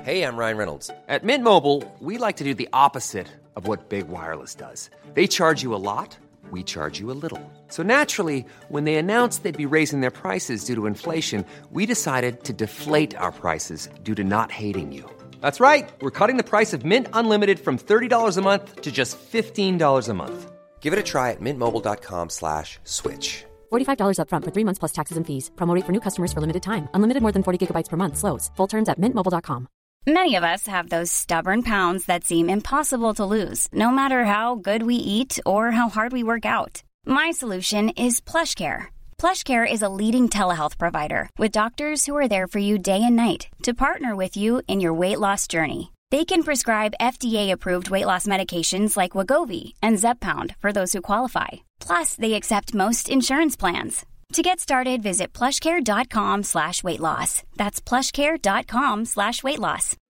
Hey, I'm Ryan Reynolds. At Mint Mobile, we like to do the opposite of what Big Wireless does. They charge you a lot, we charge you a little. So naturally, when they announced they'd be raising their prices due to inflation, we decided to deflate our prices due to not hating you. That's right. We're cutting the price of Mint Unlimited from $30 a month to just $15 a month. Give it a try at mintmobile.com/switch. $45 up front for 3 months plus taxes and fees. Promo rate for new customers for limited time. Unlimited more than 40 gigabytes per month. Slows full terms at mintmobile.com. Many of us have those stubborn pounds that seem impossible to lose, no matter how good we eat or how hard we work out. My solution is PlushCare. PlushCare is a leading telehealth provider with doctors who are there for you day and night to partner with you in your weight loss journey. They can prescribe FDA-approved weight loss medications like Wegovy and Zepbound for those who qualify. Plus, they accept most insurance plans. To get started, visit plushcare.com/weightloss. That's plushcare.com/weightloss.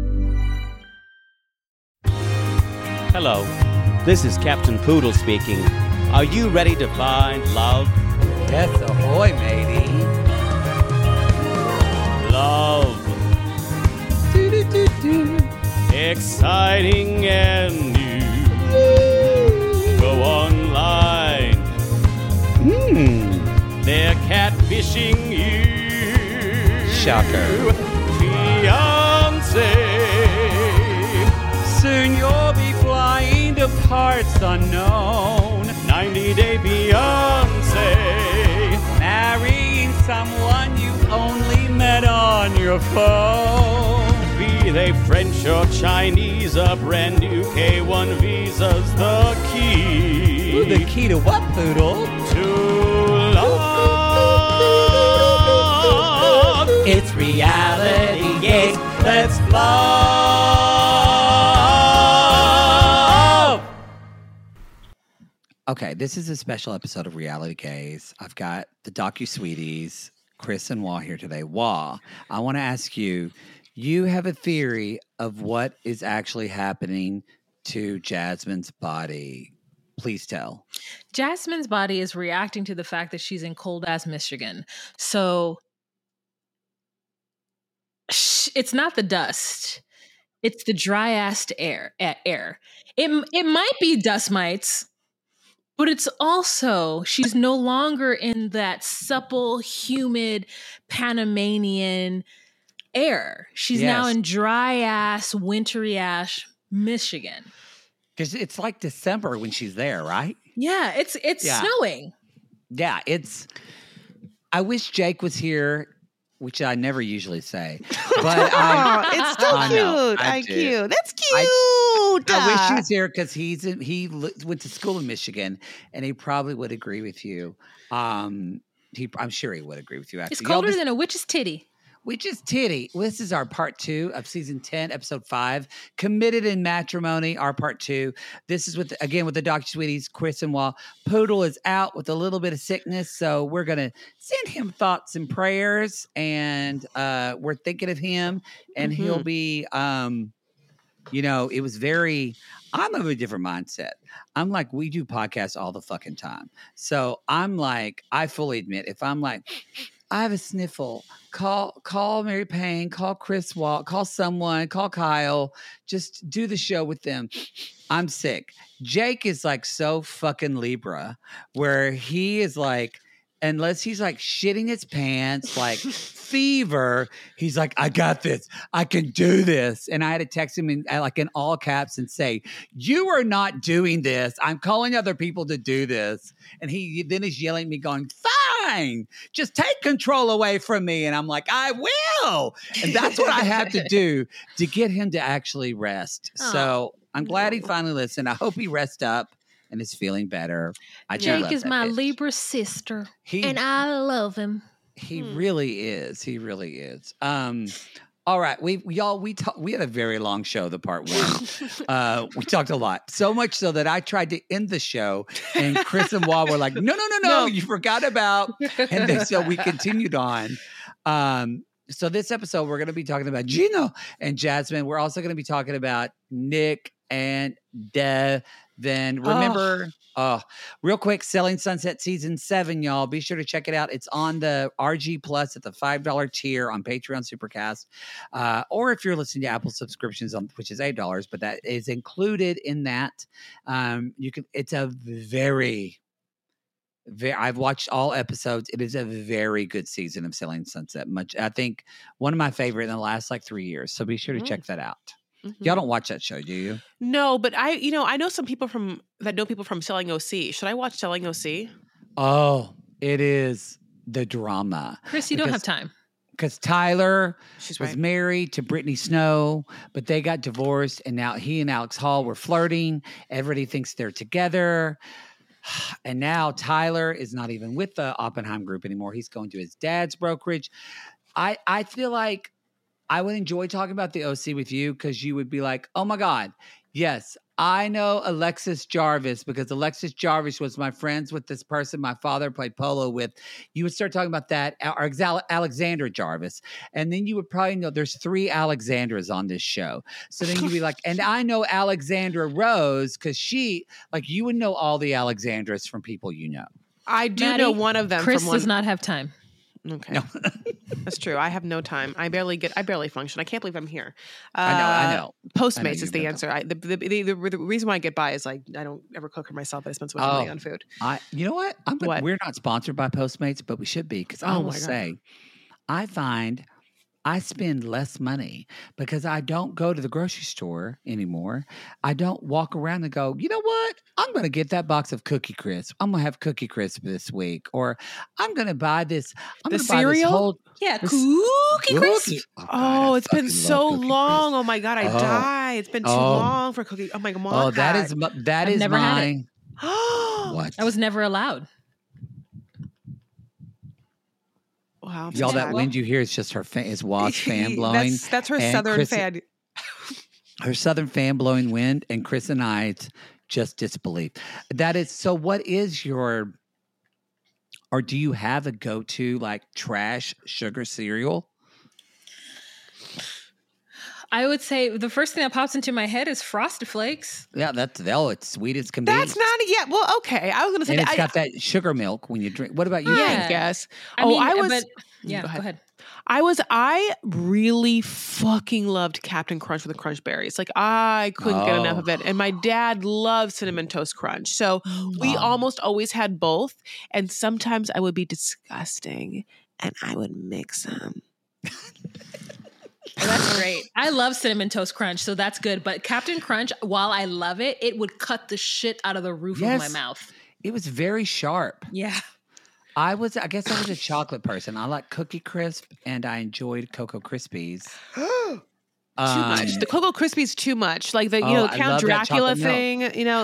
Hello, this is Captain Poodle speaking. Are you ready to find love? Yes, ahoy, matey. Love. Do-do-do-do. Exciting and new. Go online. They're catfishing you. Shocker. Fiancé. Soon you'll be flying to parts unknown. 90-day fiancé. Marrying someone you only met on your phone. Be they French or Chinese, a brand new K1 visa's the key. Ooh, the key to what, Poodle? To love. It's reality, yes, let's love. Okay, this is a special episode of Reality Gaze. I've got the docu-sweeties, Chris and Wah here today. Wah, I want to ask you, you have a theory of what is actually happening to Jasmine's body. Please tell. Jasmine's body is reacting to the fact that she's in cold-ass Michigan. So it's not the dust. It's the dry-ass air. It might be dust mites, but it's also, she's no longer in that supple, humid, Panamanian air. She's now in dry-ass, wintry-ass Michigan. Because it's like December when she's there, right? Yeah, it's snowing. Yeah, I wish Jake was here, which I never usually say. But it's still cute. IQ. That's cute. I wish he was here because he went to school in Michigan, and he probably would agree with you. I'm sure he would agree with you. Actually, it's colder than a witch's titty. Witch's Titty. Well, this is our part 2 of season 10, episode 5. Committed in Matrimony, our part 2. This is with the docu-sweeties, Chris and Wah. Poodle is out with a little bit of sickness, so we're going to send him thoughts and prayers, and we're thinking of him, and he'll be, it was I'm of a different mindset. I'm like, we do podcasts all the fucking time. So I'm like, I fully admit, if I'm like, I have a sniffle, call Mary Payne, call Chris Walt, call someone, call Kyle, just do the show with them. I'm sick. Jake is like so fucking Libra, where he is like, unless he's like shitting his pants, like fever, he's like, I got this. I can do this. And I had to text him in all caps and say, you are not doing this. I'm calling other people to do this. And he then is yelling at me going, fine, just take control away from me. And I'm like, I will. And that's what I have to do to get him to actually rest. So I'm glad he finally listened. I hope he rests up and is feeling better. Jake is my Libra sister, and I love him. He really is. He really is. All right, we had a very long show, the part 1. We talked a lot, so much so that I tried to end the show, and Chris and Wah were like, "No, you forgot about." And then, so we continued on. So this episode, we're going to be talking about Gino and Jasmine. We're also going to be talking about Nick and then remember, real quick, Selling Sunset Season 7, y'all. Be sure to check it out. It's on the RG Plus at the $5 tier on Patreon Supercast. Or if you're listening to Apple subscriptions, which is $8, but that is included in that. It's a very, I've watched all episodes. It is a very good season of Selling Sunset. I think one of my favorite in the last 3 years. So be sure to check that out. Y'all don't watch that show, do you? No, but I know some people know people from Selling OC. Should I watch Selling OC? Oh, it is the drama. Chris, you don't have time. Because Tyler was right. married to Brittany Snow, but they got divorced, and now he and Alex Hall were flirting. Everybody thinks they're together. And now Tyler is not even with the Oppenheim group anymore. He's going to his dad's brokerage. I feel like I would enjoy talking about the OC with you because you would be like, oh my God, yes, I know Alexis Jarvis because Alexis Jarvis was my friends with this person my father played polo with. You would start talking about that, or Alexandra Jarvis. And then you would probably know there's 3 Alexandras on this show. So then you'd be like, and I know Alexandra Rose because you would know all the Alexandras from people you know. I do know one of them. Chris does not have time. Okay. No. That's true. I have no time. I barely function. I can't believe I'm here. I know. Postmates is the answer. The reason why I get by is I don't ever cook for myself, but I spend so much money on food. You know what? We're not sponsored by Postmates, but we should be because I will say, I find I spend less money because I don't go to the grocery store anymore. I don't walk around and go, you know what? I'm going to get that box of Cookie Crisp. I'm going to have Cookie Crisp this week. Or I'm going to buy this. The cereal? Cookie Crisp. Oh, it's been so long. Oh my God, I die. It's been too long for Cookie. Oh my God. Oh, that is never had it. What? I was never allowed. Wow, y'all, that wind you hear is just his Wasp fan blowing. That's her southern fan. Her southern fan blowing wind, and Chris and I just disbelief. That is so. What is your, or do you have a go-to trash sugar cereal? I would say the first thing that pops into my head is Frosted Flakes. Yeah, it's sweet as can be. That's not yet. Well, okay. I was going to say, and it's got that sugar milk when you drink. What about you? Yeah, I guess. Go ahead. I really fucking loved Captain Crunch with the Crunch Berries. I couldn't get enough of it. And my dad loved Cinnamon Toast Crunch. So we almost always had both. And sometimes I would be disgusting and I would mix them. Oh, that's great. I love Cinnamon Toast Crunch, so that's good. But Captain Crunch, while I love it, it would cut the shit out of the roof of my mouth. It was very sharp. Yeah. I guess I was a chocolate person. I like Cookie Crisp and I enjoyed Cocoa Krispies. Too much. The Cocoa Krispies too much. Count Dracula thing,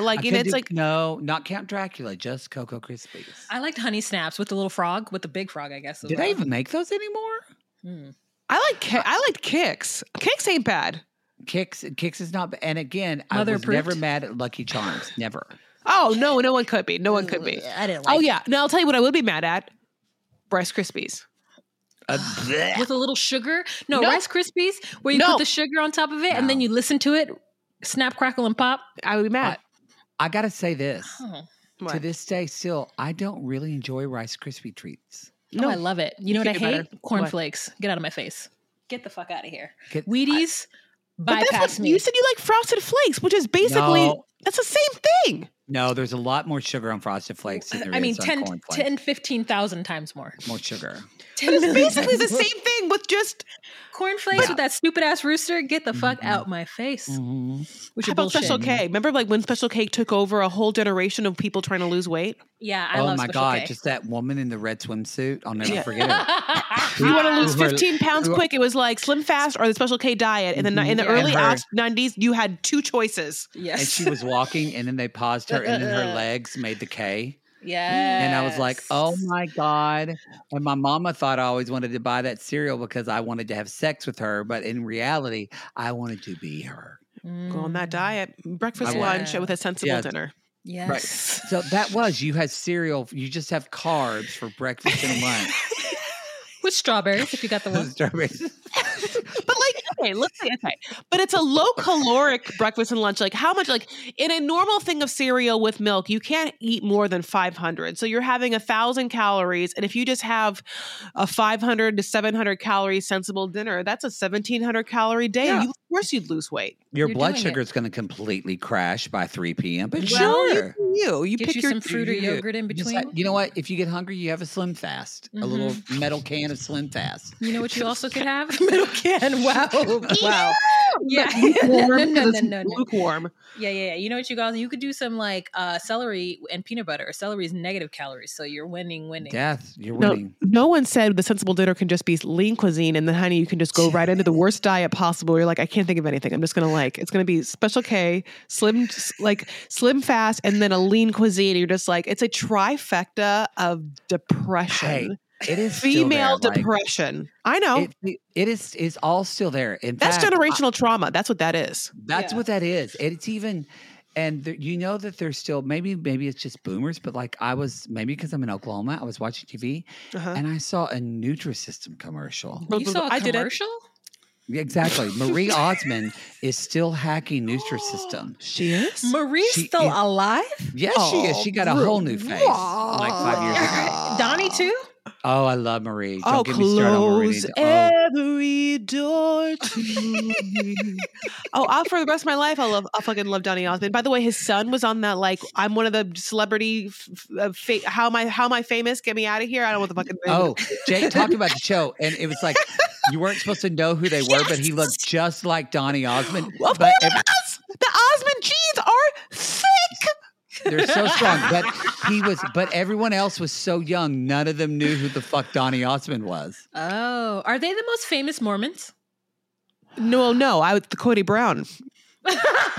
no, not Count Dracula, just Cocoa Krispies. I liked Honey Snaps with the little frog, with the big frog, I guess. Did they even make those anymore? I liked Kix. Kix ain't bad. Kix is not bad. And again, I was never mad at Lucky Charms. Never. Oh, no one could be. No one could be. I didn't like it. Yeah. Now I'll tell you what I would be mad at. Rice Krispies. With a little sugar? No, Rice Krispies, where you put the sugar on top of it and then you listen to it, snap, crackle, and pop. I would be mad. I got to say this. To this day, still, I don't really enjoy Rice Krispie treats. No, I love it. You know what I hate? Cornflakes. Get out of my face. Get the fuck out of here. Wheaties, bypass me. You said you like Frosted Flakes, which is basically, that's the same thing. No, there's a lot more sugar on Frosted Flakes than there is on cornflakes. 10, 15,000 times more. More sugar. It's basically the same thing with just cornflakes with that stupid ass rooster. Get the fuck out my face. Which How about Special K? Remember when Special K took over a whole generation of people trying to lose weight? Yeah, I love Special K. Oh my God, just that woman in the red swimsuit. I'll never forget her. If you want to lose 15 pounds quick, it was like Slim Fast or the Special K diet. And in the early 90s, you had 2 choices. Yes. And she was walking and then they paused her and then her legs made the K. Yeah. And I was like, oh my God. And my mama thought I always wanted to buy that cereal because I wanted to have sex with her. But in reality, I wanted to be her. Go on that diet. Breakfast, lunch with a sensible dinner. Yes. Right. So you had cereal. You just have carbs for breakfast and lunch. With strawberries, if you got the one. Strawberries. But Okay. But it's a low caloric breakfast and lunch. Like how much, like in a normal thing of cereal with milk, you can't eat more than 500. So you're having 1,000 calories. And if you just have a 500 to 700 calorie sensible dinner, that's a 1,700 calorie day. Yeah. Of course you'd lose weight. Your You're blood doing sugar it. is going to completely crash by 3 p.m. But Well, sure. you Get pick you your some fruit or yogurt in Just between. like- you know what? If you get hungry, you have a Slim Fast. A little metal can of Slim Fast. You know what you also could have? Middle can. Wow. Wow. Yeah. lukewarm. No. Lukewarm. Yeah. You know what you could do some like celery and peanut butter. Celery is negative calories, so you're winning. Death, you're No, winning. no one said the sensible dinner can just be lean cuisine, and then honey, you can just go right into the worst diet possible. You're like, I can't think of anything. I'm just gonna it's gonna be Special K, slim fast, and then a lean cuisine. You're just like, it's a trifecta of depression. Hey, it is still Female there, like, depression. I know. it is all still there. In That's fact, generational trauma. That's what that is. That's what that is. It's even, and you know that there's still maybe it's just boomers, but like maybe because I'm in Oklahoma, I was watching TV and I saw a Nutrisystem commercial. You saw a I did it. commercial? Exactly. Marie Osmond is still hacking Nutrisystem. She is. Marie's She still is- alive? Yes, she is. She got a whole new face like 5 years ago. Donnie too? Oh, I love Marie. Don't I'll get me started on Marie. close every door to me. For the rest of my life, I'll fucking love Donny Osmond. By the way, his son was on that. Like, I'm one of the celebrity. How am I famous? Get me out of here! I don't know what the fucking. Oh, Jake talked about the show, and it was like you weren't supposed to know who they were, but he looked just like Donny Osmond. Of But course, the Osmond genes are thick. they're so strong. But everyone else was so young, none of them knew who the fuck Donny Osmond was. Oh, are they the most famous Mormons? No, I was the Cody Brown. Sister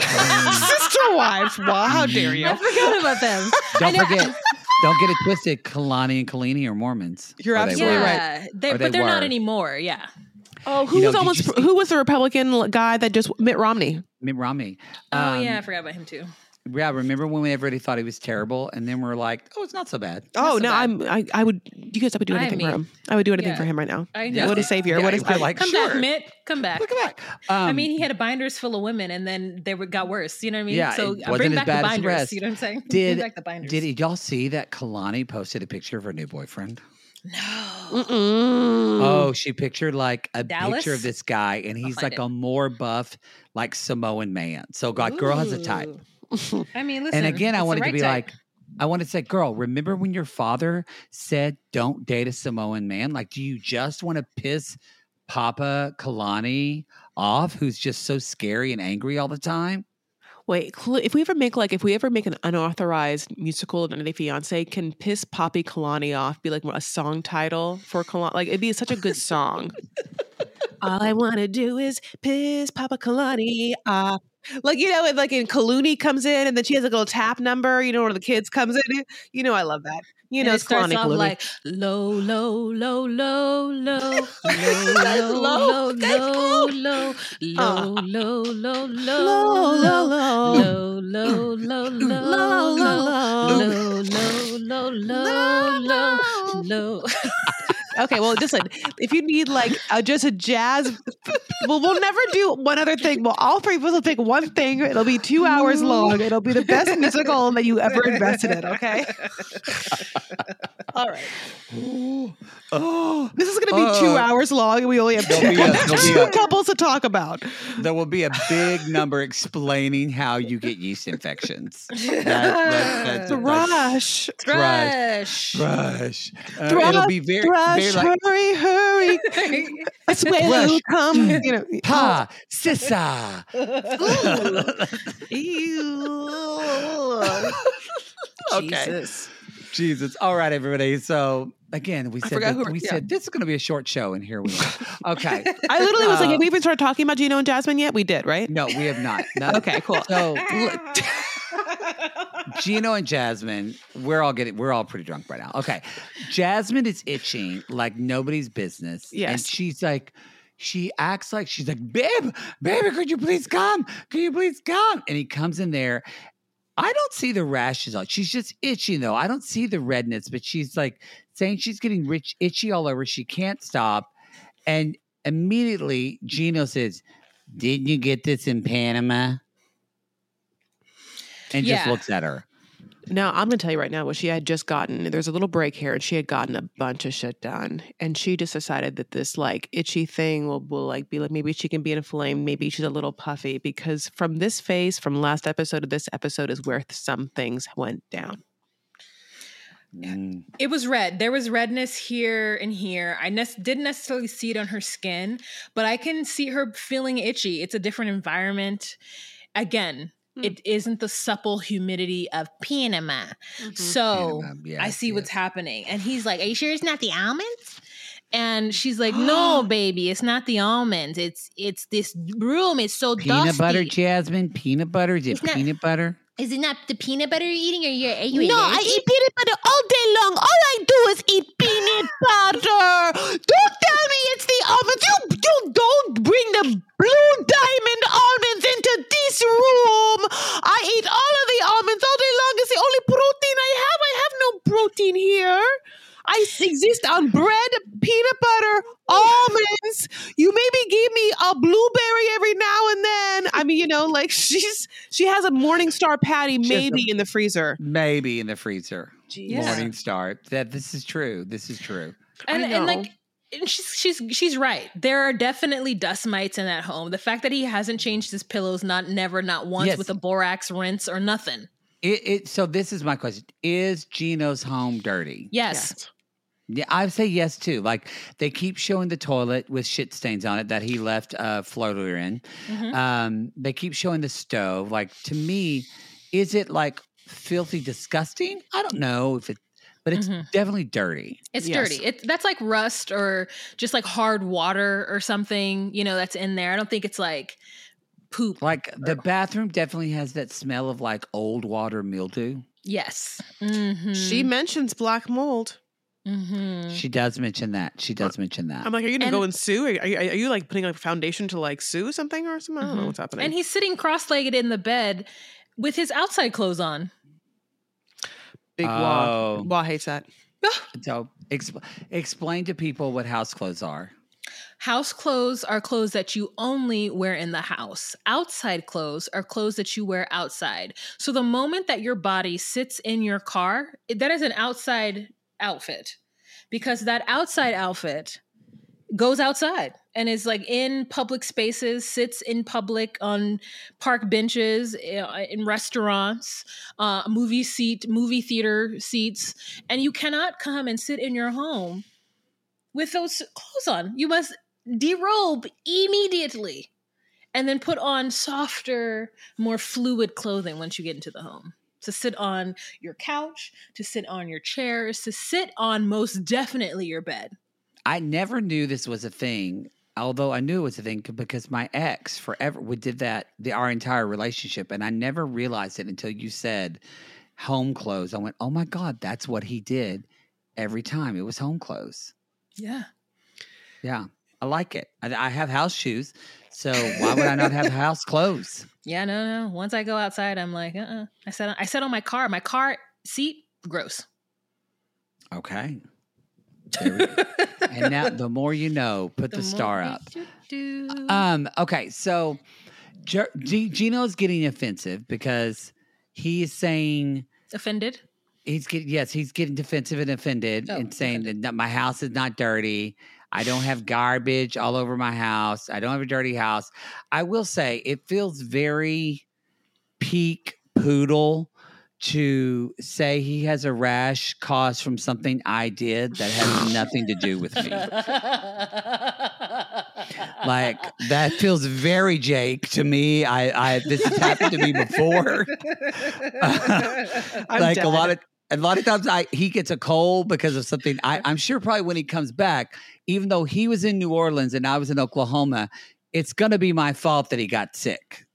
wives. Wow, how dare you? I forgot about them. Don't get it twisted. Kalani and Kalini are Mormons. You're Or they absolutely were. right. Yeah, Or they but they're not were. anymore. Yeah. Oh, who You know, was did almost you see- who was the Republican guy that just Mitt Romney? Mitt Romney. Oh yeah, I forgot about him too. Yeah, remember when everybody thought he was terrible, and then we're like, oh, it's not so bad. Oh so no, bad. I would. You guys, I would do anything for him. I would do anything Yeah. for him right now. I know. What a savior! Yeah, What is we're like, Come sure. back, Mitt. Come back. Look at that. I mean, he had a binders full of women, and then got worse. You know what I mean? Yeah, So it bring wasn't as back the bad as the binders. rest. You know what I'm saying? Did bring back the binders. did y'all see that Kalani posted a picture of her new boyfriend? No. Oh, she pictured like a Dallas? picture of this guy, and he's find like it. a more buff, like Samoan man. So, God, girl has a type. Ooh. I mean, listen. And again, I it's the wanted to right be type. like, I wanted to say, girl, remember when your father said, don't date a Samoan man? Like, do you just want to piss Papa Kalani off, who's just so scary and angry all the time? Wait, if we ever make an unauthorized musical of 90 Day Fiance, can Piss Poppy Kalani Off be like a song title for Kalani? Like, it'd be such a good song. All I want to do is piss Papa Kalani off. Like, you know, like in Kaluni comes in and then she has a little tap number, you know, where the kids comes in. You know, I love that. You And know, it it's starts Kalani off Kaluni. like low, low, low, low, low, That's low, low. low, That's low, low. low, low, low, low, Low, low, low, low, low, low, Low, low, low, low, low, low, low. Okay, well, listen, if you need like just a jazz, we'll never do one other thing. Well, all three of us will pick one thing. It'll be 2 hours long. It'll be the best musical that you ever invested in, okay? All right. Oh, This is going to be 2 hours long, and we only have There'll be two a- couples to talk about. there will be a big number explaining how you get yeast infections. That's Thrush. Thrush. Thrush. Thrush, It'll be very like hurry, hurry. It's when Thrush. you come. You know. pa, sissa. Okay. Jesus. Jesus. All right, everybody. So again, we forgot said who- yeah. said this is going to be a short show, and here we are. Okay. I literally was like, have we even started talking about Gino and Jasmine yet? We did, right? No, we have not. No. Okay, cool. So Gino and Jasmine, we're all pretty drunk right now. Okay. Jasmine is itching like nobody's business. Yes. And she acts like she's like, baby, could you please come? Can you please come? And he comes in there. I don't see the rashes on. She's just itching though. I don't see the redness, but she's like saying she's getting itchy all over. She can't stop. And Immediately, Gino says, "Didn't you get this in Panama?" And just looks at her. Now, I'm going to tell you right now what she had just gotten. There's a little break here, and she had gotten a bunch of shit done. And she just decided that this like itchy thing will like be like, maybe she can be inflamed. Maybe she's a little puffy, because from this phase, from last episode to this episode is where some things went down. It was red. There was redness here and here. I didn't necessarily see it on her skin, but I can see her feeling itchy. It's a different environment. Again, it isn't the supple humidity of Panama. So I see what's happening. And he's like, "Are you sure it's not the almonds?" And she's like, "No, baby, it's not the almonds. It's this room. It's so dusty." Peanut butter, Jasmine? Peanut butter? Is it peanut butter? Is it not the peanut butter you're eating, or are you No, I eat peanut butter all day long. All I do is eat peanut butter. Don't tell me it's the almonds. You don't bring the blue diamond almonds into this room. I eat all of the almonds all day long. It's the only protein I have. I have no protein here. I exist on bread, peanut butter, almonds. You maybe give me a blueberry every now and then. I mean, like she has a Morningstar patty maybe in the freezer. Maybe in the freezer. Yeah. Morningstar. This is true. This is true. And like, she's right. There are definitely dust mites in that home. The fact that he hasn't changed his pillows, not once with a borax rinse or nothing. So this is my question. Is Gino's home dirty? Yes. Yeah, I would say yes too. Like, they keep showing the toilet with shit stains on it that he left Floater in. They keep showing the stove. Like, to me, is it like filthy disgusting? I don't know if it, but it's definitely dirty. It's dirty. That's like rust or just like hard water or something, that's in there. I don't think it's like poop. Like, the bathroom definitely has that smell of like old water mildew. Yes. She mentions black mold. She does mention that. I'm like, are you gonna go and sue? Are you like putting a foundation to like sue something or something? I don't know what's happening. And he's sitting cross-legged in the bed with his outside clothes on. Big Wah. Wah hates that. So explain to people what house clothes are. House clothes are clothes that you only wear in the house. Outside clothes are clothes that you wear outside. So the moment that your body sits in your car, that is an outside outfit, because that outside outfit goes outside and is like in public spaces, sits in public on park benches, in restaurants, movie theater seats, and you cannot come and sit in your home with those clothes on. You must derobe immediately and then put on softer, more fluid clothing once you get into the home. To sit on your couch, to sit on your chairs, to sit on most definitely your bed. I never knew this was a thing, although I knew it was a thing because my ex forever did that our entire relationship, and I never realized it until you said home clothes. I went, oh my God, that's what he did every time. It was home clothes. Yeah. Yeah. I like it. I have house shoes, so why would I not have house clothes? Yeah, no. Once I go outside, I'm like, I sat on my car seat, gross. Okay. And now, the more you know, put the star up. Okay, so Gino's getting offensive because he is saying offended. He's getting defensive and offended and saying that my house is not dirty. I don't have garbage all over my house. I don't have a dirty house. I will say it feels very peak Poodle to say he has a rash caused from something I did that has nothing to do with me. Like, that feels very Jake to me. This has happened to me before. Like dead. A lot of times he gets a cold because of something. I'm sure probably when he comes back, even though he was in New Orleans and I was in Oklahoma, it's going to be my fault that he got sick.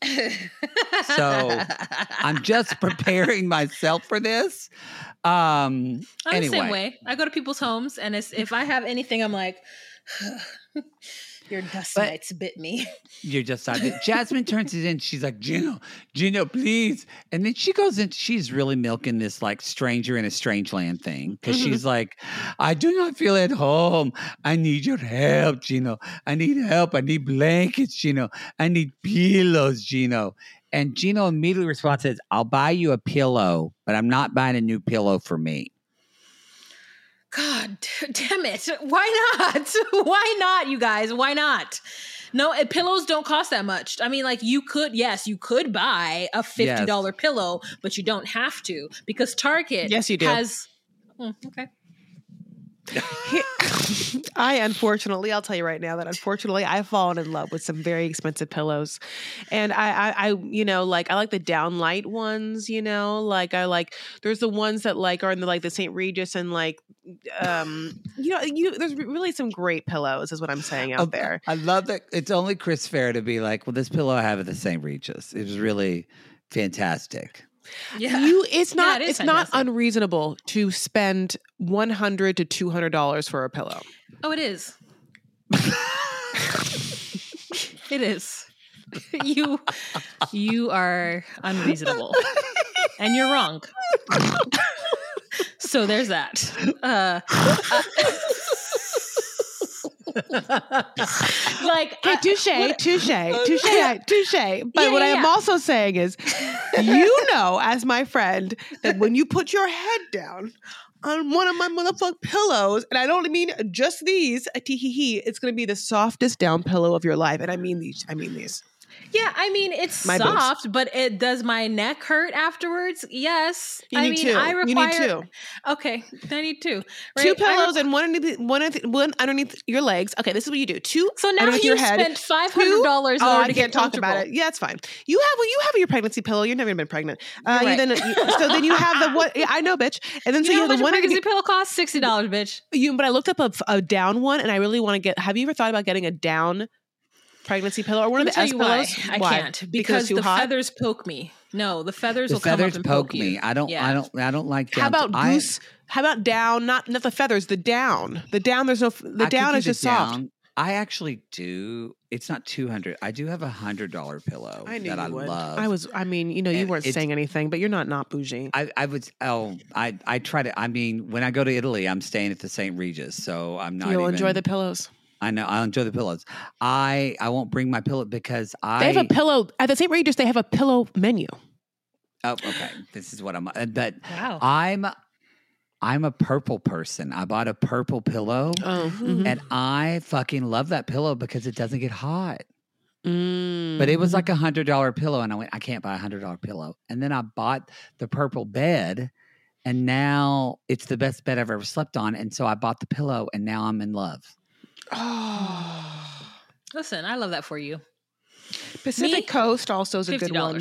So I'm just preparing myself for this. I'm the same way. I go to people's homes, and if I have anything, I'm like, Your dust But- mites bit me. You're just not. Jasmine turns it in. She's like, Gino, please. And then she goes in. She's really milking this like stranger in a strange land thing because she's like, I do not feel at home. I need your help, Gino. I need help. I need blankets, Gino. I need pillows, Gino. And Gino immediately responds, says, I'll buy you a pillow, but I'm not buying a new pillow for me. God damn it. Why not? Why not, you guys? Why not? No, pillows don't cost that much. I mean, like you could buy a $50 pillow, but you don't have to because Target Yes, you do. has okay. Unfortunately, I'll tell you right now that I've fallen in love with some very expensive pillows, and I like the down light ones. There's the ones that like are in the St. Regis and there's really some great pillows is what I'm saying out there. I love that. It's only Chris Fair to be like, well, this pillow I have at the St. Regis. It was really fantastic. Yeah. It's not unreasonable to spend $100 to $200 for a pillow. Oh, it is. It is. You are unreasonable. And you're wrong. So there's that. Okay, touche. But what I am also saying is, as my friend, that when you put your head down on one of my motherfucking pillows, and I don't mean just these, it's going to be the softest down pillow of your life. And I mean these. Yeah, I mean, it's My soft, but does my neck hurt afterwards? Yes. You need two. You need two. Okay, I need two. Right? Two pillows and one underneath your legs. Okay, this is what you do. Two. So now underneath you your head. spent $500 in order to get talk about it. Yeah, that's fine. You have your pregnancy pillow. You've never even been pregnant. Right. So then you have the one. Yeah, I know, bitch. And then you know have the one. pregnancy pillow costs $60, bitch. But I looked up a down one, and I really want to get. Have you ever thought about getting a down pregnancy pillow or one of the S pillows? I can't because the feathers poke me. No, the feathers will come up and poke me. you. I don't like down. How about goose? How about down? Not the feathers. The down. The down. There's no. The down is just soft. I actually do. It's not $200. I do have $100 pillow I that I love. You weren't saying anything, but you're not bougie. I try to. I mean, when I go to Italy, I'm staying at the St. Regis, so I'm not. You'll enjoy the pillows. I know. I'll enjoy the pillows. I won't bring my pillow because they have a pillow at the St. Regis. They have a pillow menu. Oh, okay. This is what I'm. But wow. I'm a purple person. I bought a purple pillow, and I fucking love that pillow because it doesn't get hot. But it was like $100 pillow, and I went, I can't buy $100 pillow. And then I bought the purple bed, and now it's the best bed I've ever slept on. And so I bought the pillow, and now I'm in love. Oh, listen, I love that for you. Pacific Coast also is a good one.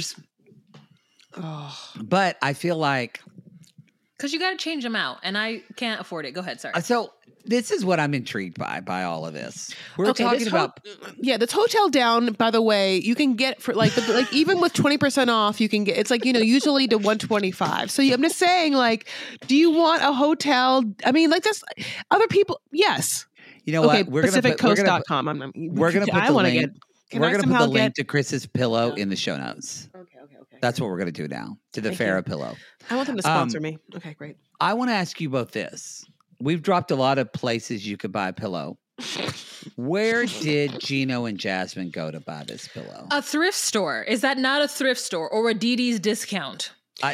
Oh. But I feel like because you got to change them out, and I can't afford it. Go ahead, sorry. So this is what I'm intrigued by all of this. We're talking about this hotel down. By the way, you can get for like even with 20% off, you can get. It's usually to $125. So I'm just saying, do you want a hotel? I mean, this other people. Yes. You know what? PacificCoast.com. We're going to put the link. We're going to put the link to Chris's pillow in the show notes. Okay. That's what we're going to do now, to the Farrah pillow. I want them to sponsor me. Okay, great. I want to ask you both this. We've dropped a lot of places you could buy a pillow. Where did Gino and Jasmine go to buy this pillow? A thrift store. Is that not a thrift store or a DD's discount?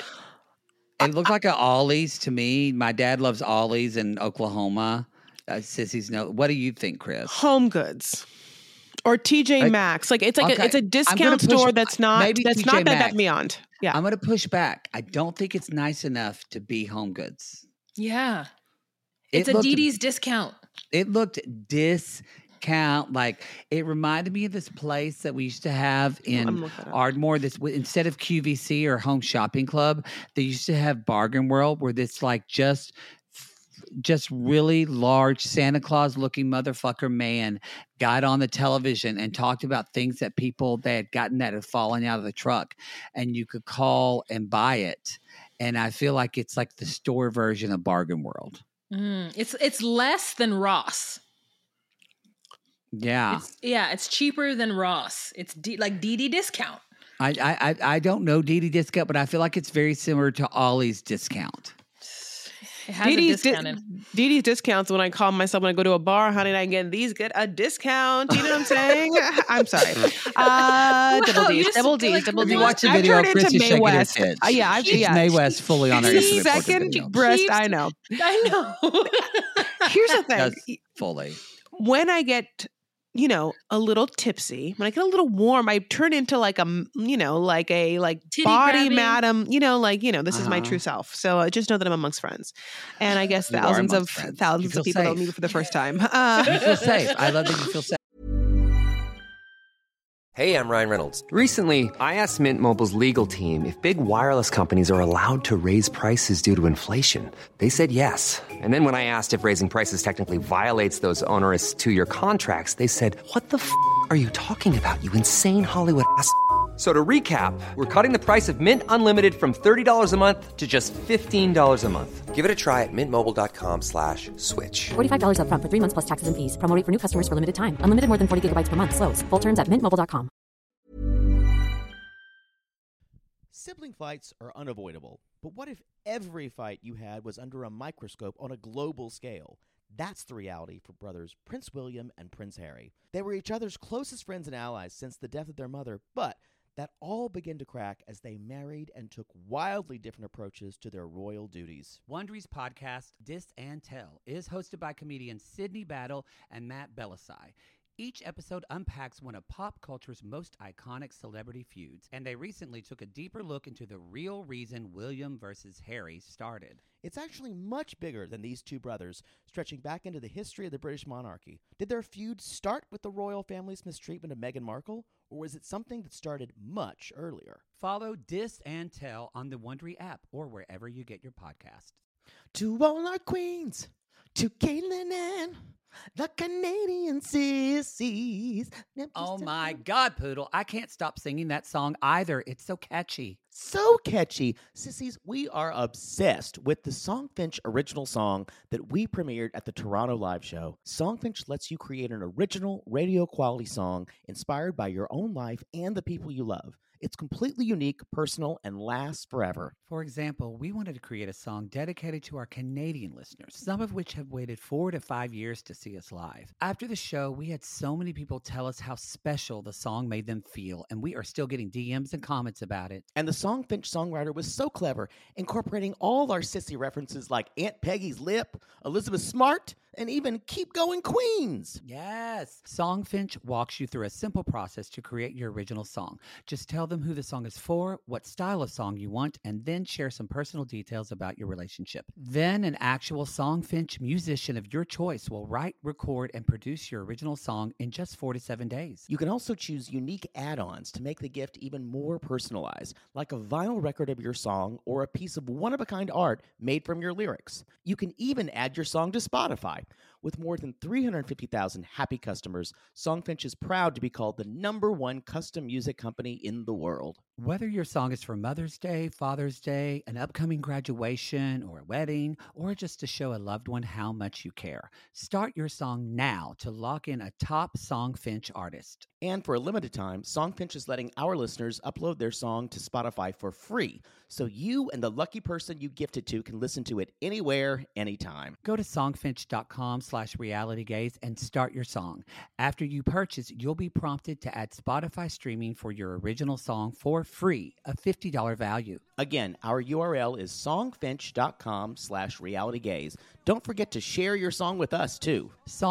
It looked like a Ollie's to me. My dad loves Ollie's in Oklahoma. Sissies know. What do you think, Chris? Home Goods. Or TJ Maxx. It's a discount store that's not that beyond. Yeah. I'm going to push back. I don't think it's nice enough to be Home Goods. Yeah. It's a DD's discount. It looked discount. It reminded me of this place that we used to have in Ardmore. Instead of QVC or Home Shopping Club, they used to have Bargain World where this just really large Santa Claus looking motherfucker man got on the television and talked about things that people they had gotten that had fallen out of the truck, and you could call and buy it. And I feel like it's like the store version of Bargain World. It's less than Ross. Yeah. It's cheaper than Ross. It's like DD discount. I don't know DD discount, but I feel like it's very similar to Ollie's discount. It has a discount in. DD's discounts when I call myself when I go to a bar, honey, and I get these get a discount. You know what I'm saying? I'm sorry. Double D's. If you watch the video, Chris is shaking his head. It's Mae West fully on her second breast. I know. Here's the thing. Fully. When I get, a little tipsy, when I get a little warm, I turn into like a body grabbing. madam, this is my true self. So I just know that I'm amongst friends. And I guess thousands of people don't meet for the first time. You feel safe. I love that you feel safe. Hey, I'm Ryan Reynolds. Recently, I asked Mint Mobile's legal team if big wireless companies are allowed to raise prices due to inflation. They said yes. And then when I asked if raising prices technically violates those onerous 2-year contracts, they said, "What the f*** are you talking about, you insane Hollywood ass?" So to recap, we're cutting the price of Mint Unlimited from $30 a month to just $15 a month. Give it a try at mintmobile.com/switch. $45 up front for 3 months plus taxes and fees. Promo rate for new customers for limited time. Unlimited more than 40 gigabytes per month. Slows full terms at mintmobile.com. Sibling fights are unavoidable. But what if every fight you had was under a microscope on a global scale? That's the reality for brothers Prince William and Prince Harry. They were each other's closest friends and allies since the death of their mother, but that all began to crack as they married and took wildly different approaches to their royal duties. Wondery's podcast, Dis and Tell, is hosted by comedians Sydney Battle and Matt Bellassai. Each episode unpacks one of pop culture's most iconic celebrity feuds, and they recently took a deeper look into the real reason William versus Harry started. It's actually much bigger than these two brothers, stretching back into the history of the British monarchy. Did their feud start with the royal family's mistreatment of Meghan Markle, or was it something that started much earlier? Follow Dis and Tell on the Wondery app or wherever you get your podcasts. To all our queens, to Caitlin and the Canadian sissies. Oh my God, Poodle. I can't stop singing that song either. It's so catchy. So catchy. Sissies, we are obsessed with the Songfinch original song that we premiered at the Toronto Live Show. Songfinch lets you create an original radio quality song inspired by your own life and the people you love. It's completely unique, personal, and lasts forever. For example, we wanted to create a song dedicated to our Canadian listeners, some of which have waited 4 to 5 years to see us live. After the show, we had so many people tell us how special the song made them feel, and we are still getting DMs and comments about it. And the Songfinch songwriter was so clever, incorporating all our sissy references like Aunt Peggy's Lip, Elizabeth Smart, and even Keep Going Queens. Yes. Songfinch walks you through a simple process to create your original song. Just tell them who the song is for, what style of song you want, and then share some personal details about your relationship. Then an actual Songfinch musician of your choice will write, record, and produce your original song in just 4 to 7 days. You can also choose unique add-ons to make the gift even more personalized, like a vinyl record of your song or a piece of one-of-a-kind art made from your lyrics. You can even add your song to Spotify. With more than 350,000 happy customers, Songfinch is proud to be called the #1 custom music company in the world. Whether your song is for Mother's Day, Father's Day, an upcoming graduation, or a wedding, or just to show a loved one how much you care, start your song now to lock in a top Songfinch artist. And for a limited time, Songfinch is letting our listeners upload their song to Spotify for free, so you and the lucky person you gift it to can listen to it anywhere, anytime. Go to songfinch.com/realitygaze and start your song. After you purchase, you'll be prompted to add Spotify streaming for your original song for free, a $50 value. Again, our URL is songfinch.com/realitygaze. Don't forget to share your song with us, too.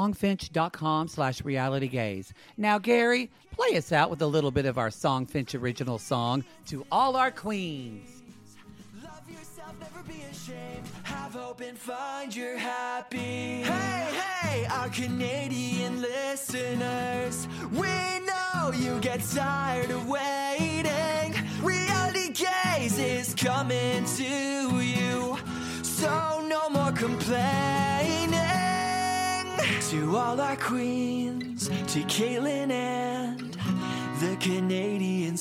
Songfinch.com/realitygaze. Now, Gary, play us out with a little bit of our Songfinch original song, To All Our Queens. Love yourself, never be ashamed. Have hope and find your happy. Hey, hey, our Canadian listeners. We know you get tired of waiting. Reality Gaze is coming to you. So no more complaining. To all our queens, to Caitlin and the Canadian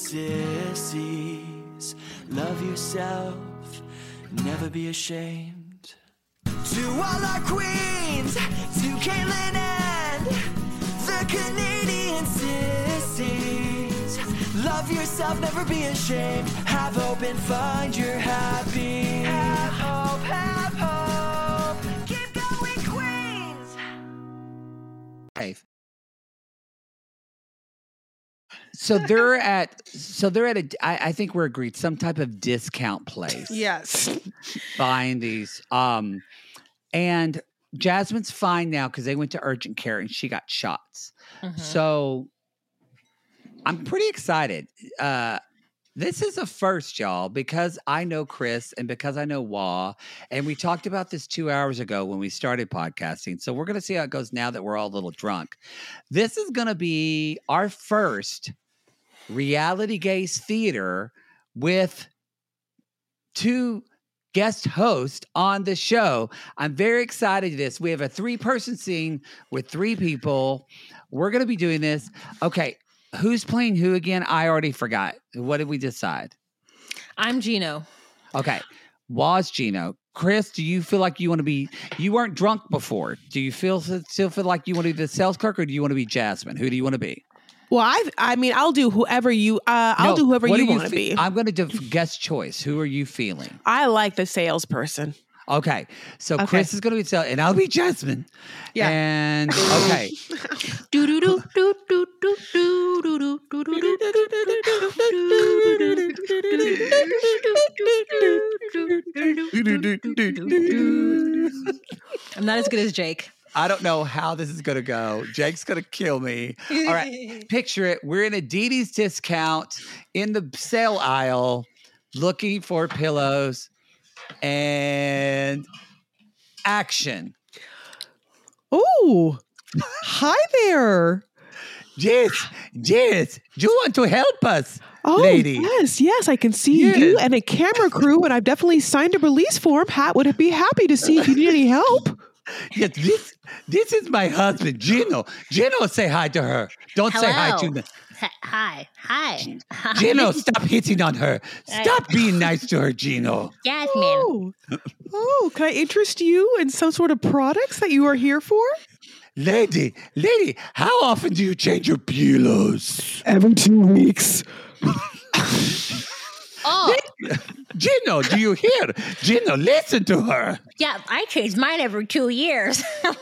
sissies. Love yourself, never be ashamed. To all our queens, to Caitlin and the We're Canadian sissies. Love yourself, never be ashamed. Have hope and find your happy. Have hope, have hope. Keep going, Queens. So they're at I think we're agreed, some type of discount place. Yes. Buying these. And Jasmine's fine now because they went to urgent care and she got shots. So I'm pretty excited. This is a first, y'all, because I know Chris and because I know Wah, and we talked about this 2 hours ago when we started podcasting. So we're going to see how it goes now that we're all a little drunk. This is going to be our first reality gaze theater with 2 guest hosts on the show. I'm very excited to this. We have a 3-person scene with 3 people. We're going to be doing this. Okay. Who's playing who again? I already forgot. What did we decide? I'm Gino. Okay. Was Gino. Chris, do you feel like you want to be, you weren't drunk before. Do you still feel like you want to be the sales clerk or do you want to be Jasmine? Who do you want to be? Well, I mean, I'll do whoever you, I'll do whoever you want to be. I'm going to do guest choice. Who are you feeling? I like the salesperson. Okay. So Chris is going to be sales and I'll be Jasmine. Yeah. And okay. I'm not as good as Jake. I don't know how this is going to go. Jake's going to kill me. All right. Picture it. We're in a Didi's discount in the sale aisle looking for pillows and action. Oh, hi there. Yes. Do you want to help us, Oh, lady? yes. I can see you and a camera crew, and I've definitely signed a release form. Pat would be happy to see if you need any help. Yes, this is my husband, Gino. Gino, say hi to her. Don't say hi to me. Hi. Gino, stop hitting on her. Stop being nice to her, Gino. Jasmine. Oh, can I interest you in some sort of products that you are here for? Lady, how often do you change your pillows? Every 2 weeks. Oh, Gino, do you hear? Gino, listen to her. yeah, I change mine every 2 years.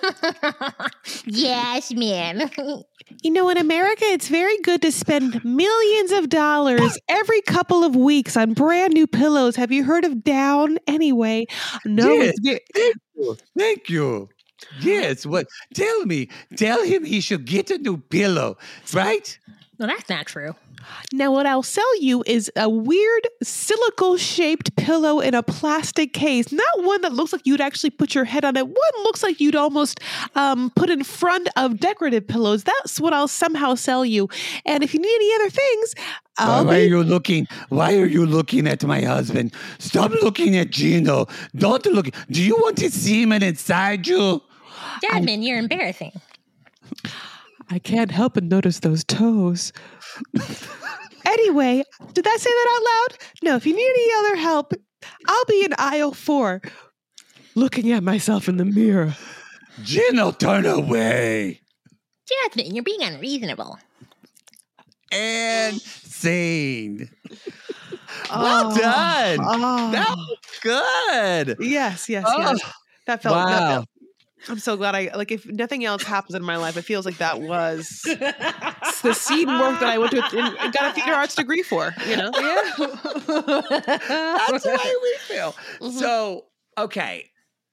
Jasmine. You know, in America, it's very good to spend millions of dollars every couple of weeks on brand new pillows. Have you heard of Down anyway? No. Yes, thank you. Yes, what? Tell him he should get a new pillow, right? No, that's not true. Now, what I'll sell you is a weird cylindrical-shaped pillow in a plastic case. Not one that looks like you'd actually put your head on it. One looks like you'd almost put in front of decorative pillows. That's what I'll somehow sell you. And if you need any other things, Why are you looking at my husband? Stop looking at Gino. Don't look. Do you want his semen inside you? Jasmine, you're embarrassing. I can't help but notice those toes. Anyway, did I say that out loud? No, if you need any other help, I'll be in aisle 4, looking at myself in the mirror. Gino, turn away. Jasmine, you're being unreasonable. And scene. Well done. That was good. Yes. That felt wow. I'm so glad if nothing else happens in my life, it feels like that was the scene work that I went to and got a theater arts degree for, you know? Yeah. That's the way we feel. Mm-hmm. So, okay.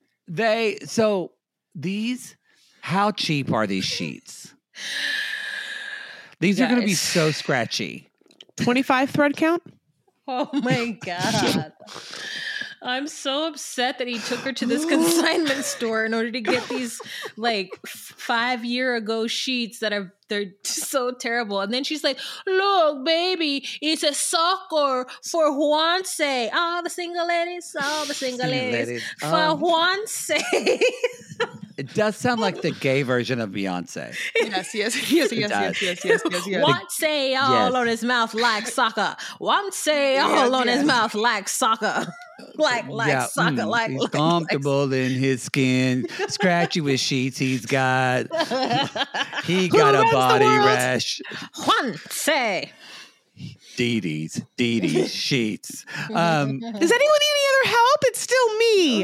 How cheap are these sheets? These are going to be so scratchy. 25 thread count? Oh my God. I'm so upset that he took her to this consignment store in order to get these 5-year-ago sheets they're so terrible. And then she's like, look, baby, it's a sucker for Juanse. All the single ladies. For Juanse. It does sound like the gay version of Beyonce. Yes. Juanse all on his mouth like soccer. Juanse all on his mouth like soccer. He's comfortable in his skin, scratchy with sheets. He got a body rash. Juanse. Dee Dee's sheets. Does anyone need any other help? It's still me.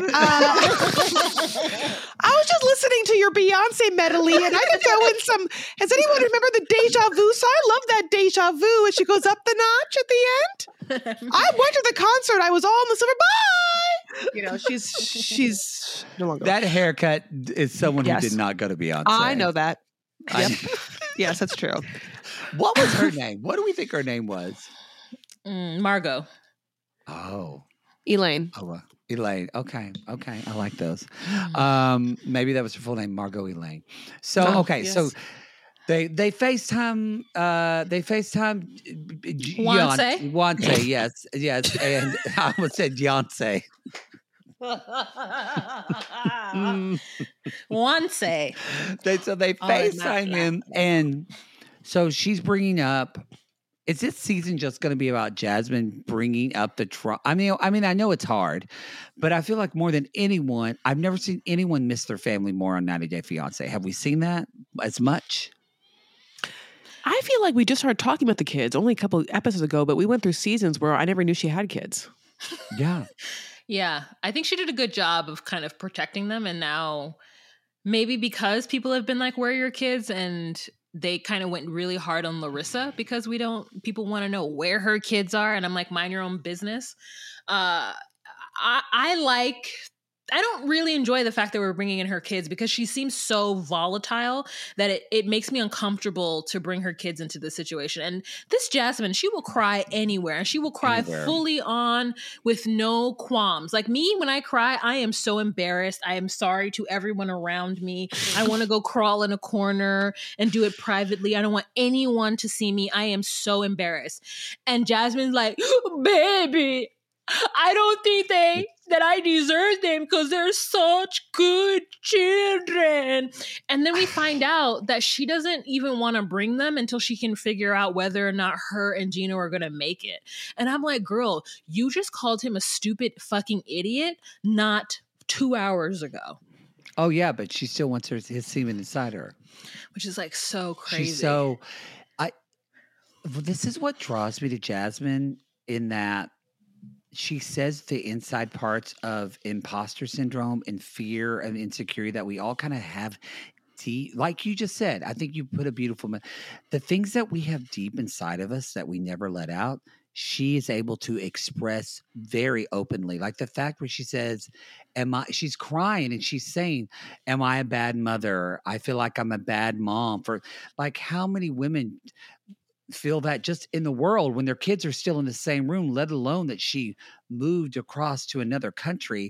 I was just listening to your Beyonce medley, and I could throw in some. Does anyone remember the Deja Vu song? I love that Deja Vu, and she goes up the notch at the end. I went to the concert. I was all in the silver. Bye. You know, she's no longer. That haircut is someone who did not go to Beyonce. I know that. Yep. Yes, that's true. What was her name? What do we think her name was? Margot. Oh. Elaine. Oh, Elaine. Okay. I like those. Maybe that was her full name, Margot Elaine. So, yes. so they FaceTime Juanse, yes. And I almost said Beyonce. Juanse. They FaceTime him, and so she's bringing up. Is this season just going to be about Jasmine bringing up the trauma? I mean, I know it's hard, but I feel like more than anyone, I've never seen anyone miss their family more on 90 Day Fiancé. Have we seen that as much? I feel like we just started talking about the kids only a couple episodes ago, but we went through seasons where I never knew she had kids. Yeah. Yeah. I think she did a good job of kind of protecting them. And now maybe because people have been like, where are your kids? And they kind of went really hard on Larissa because people want to know where her kids are. And I'm like, mind your own business. I don't really enjoy the fact that we're bringing in her kids because she seems so volatile that it makes me uncomfortable to bring her kids into this situation. And this Jasmine, she will cry anywhere, and she will cry fully on with no qualms. Like me, when I cry, I am so embarrassed. I am sorry to everyone around me. I want to go crawl in a corner and do it privately. I don't want anyone to see me. I am so embarrassed. And Jasmine's like, baby, I don't think that I deserve them because they're such good children. And then we find out that she doesn't even want to bring them until she can figure out whether or not her and Gino are going to make it. And I'm like, girl, you just called him a stupid fucking idiot not 2 hours ago. Oh, yeah, but she still wants his semen inside her. Which is like so crazy. This is what draws me to Jasmine in that she says the inside parts of imposter syndrome and fear and insecurity that we all kind of have deep, like you just said. I think you put a beautiful, the things that we have deep inside of us that we never let out, she is able to express very openly. Like the fact where she says, she's crying and she's saying, am I a bad mother? I feel like I'm a bad mom. For like, how many women feel that just in the world when their kids are still in the same room, let alone that she moved across to another country.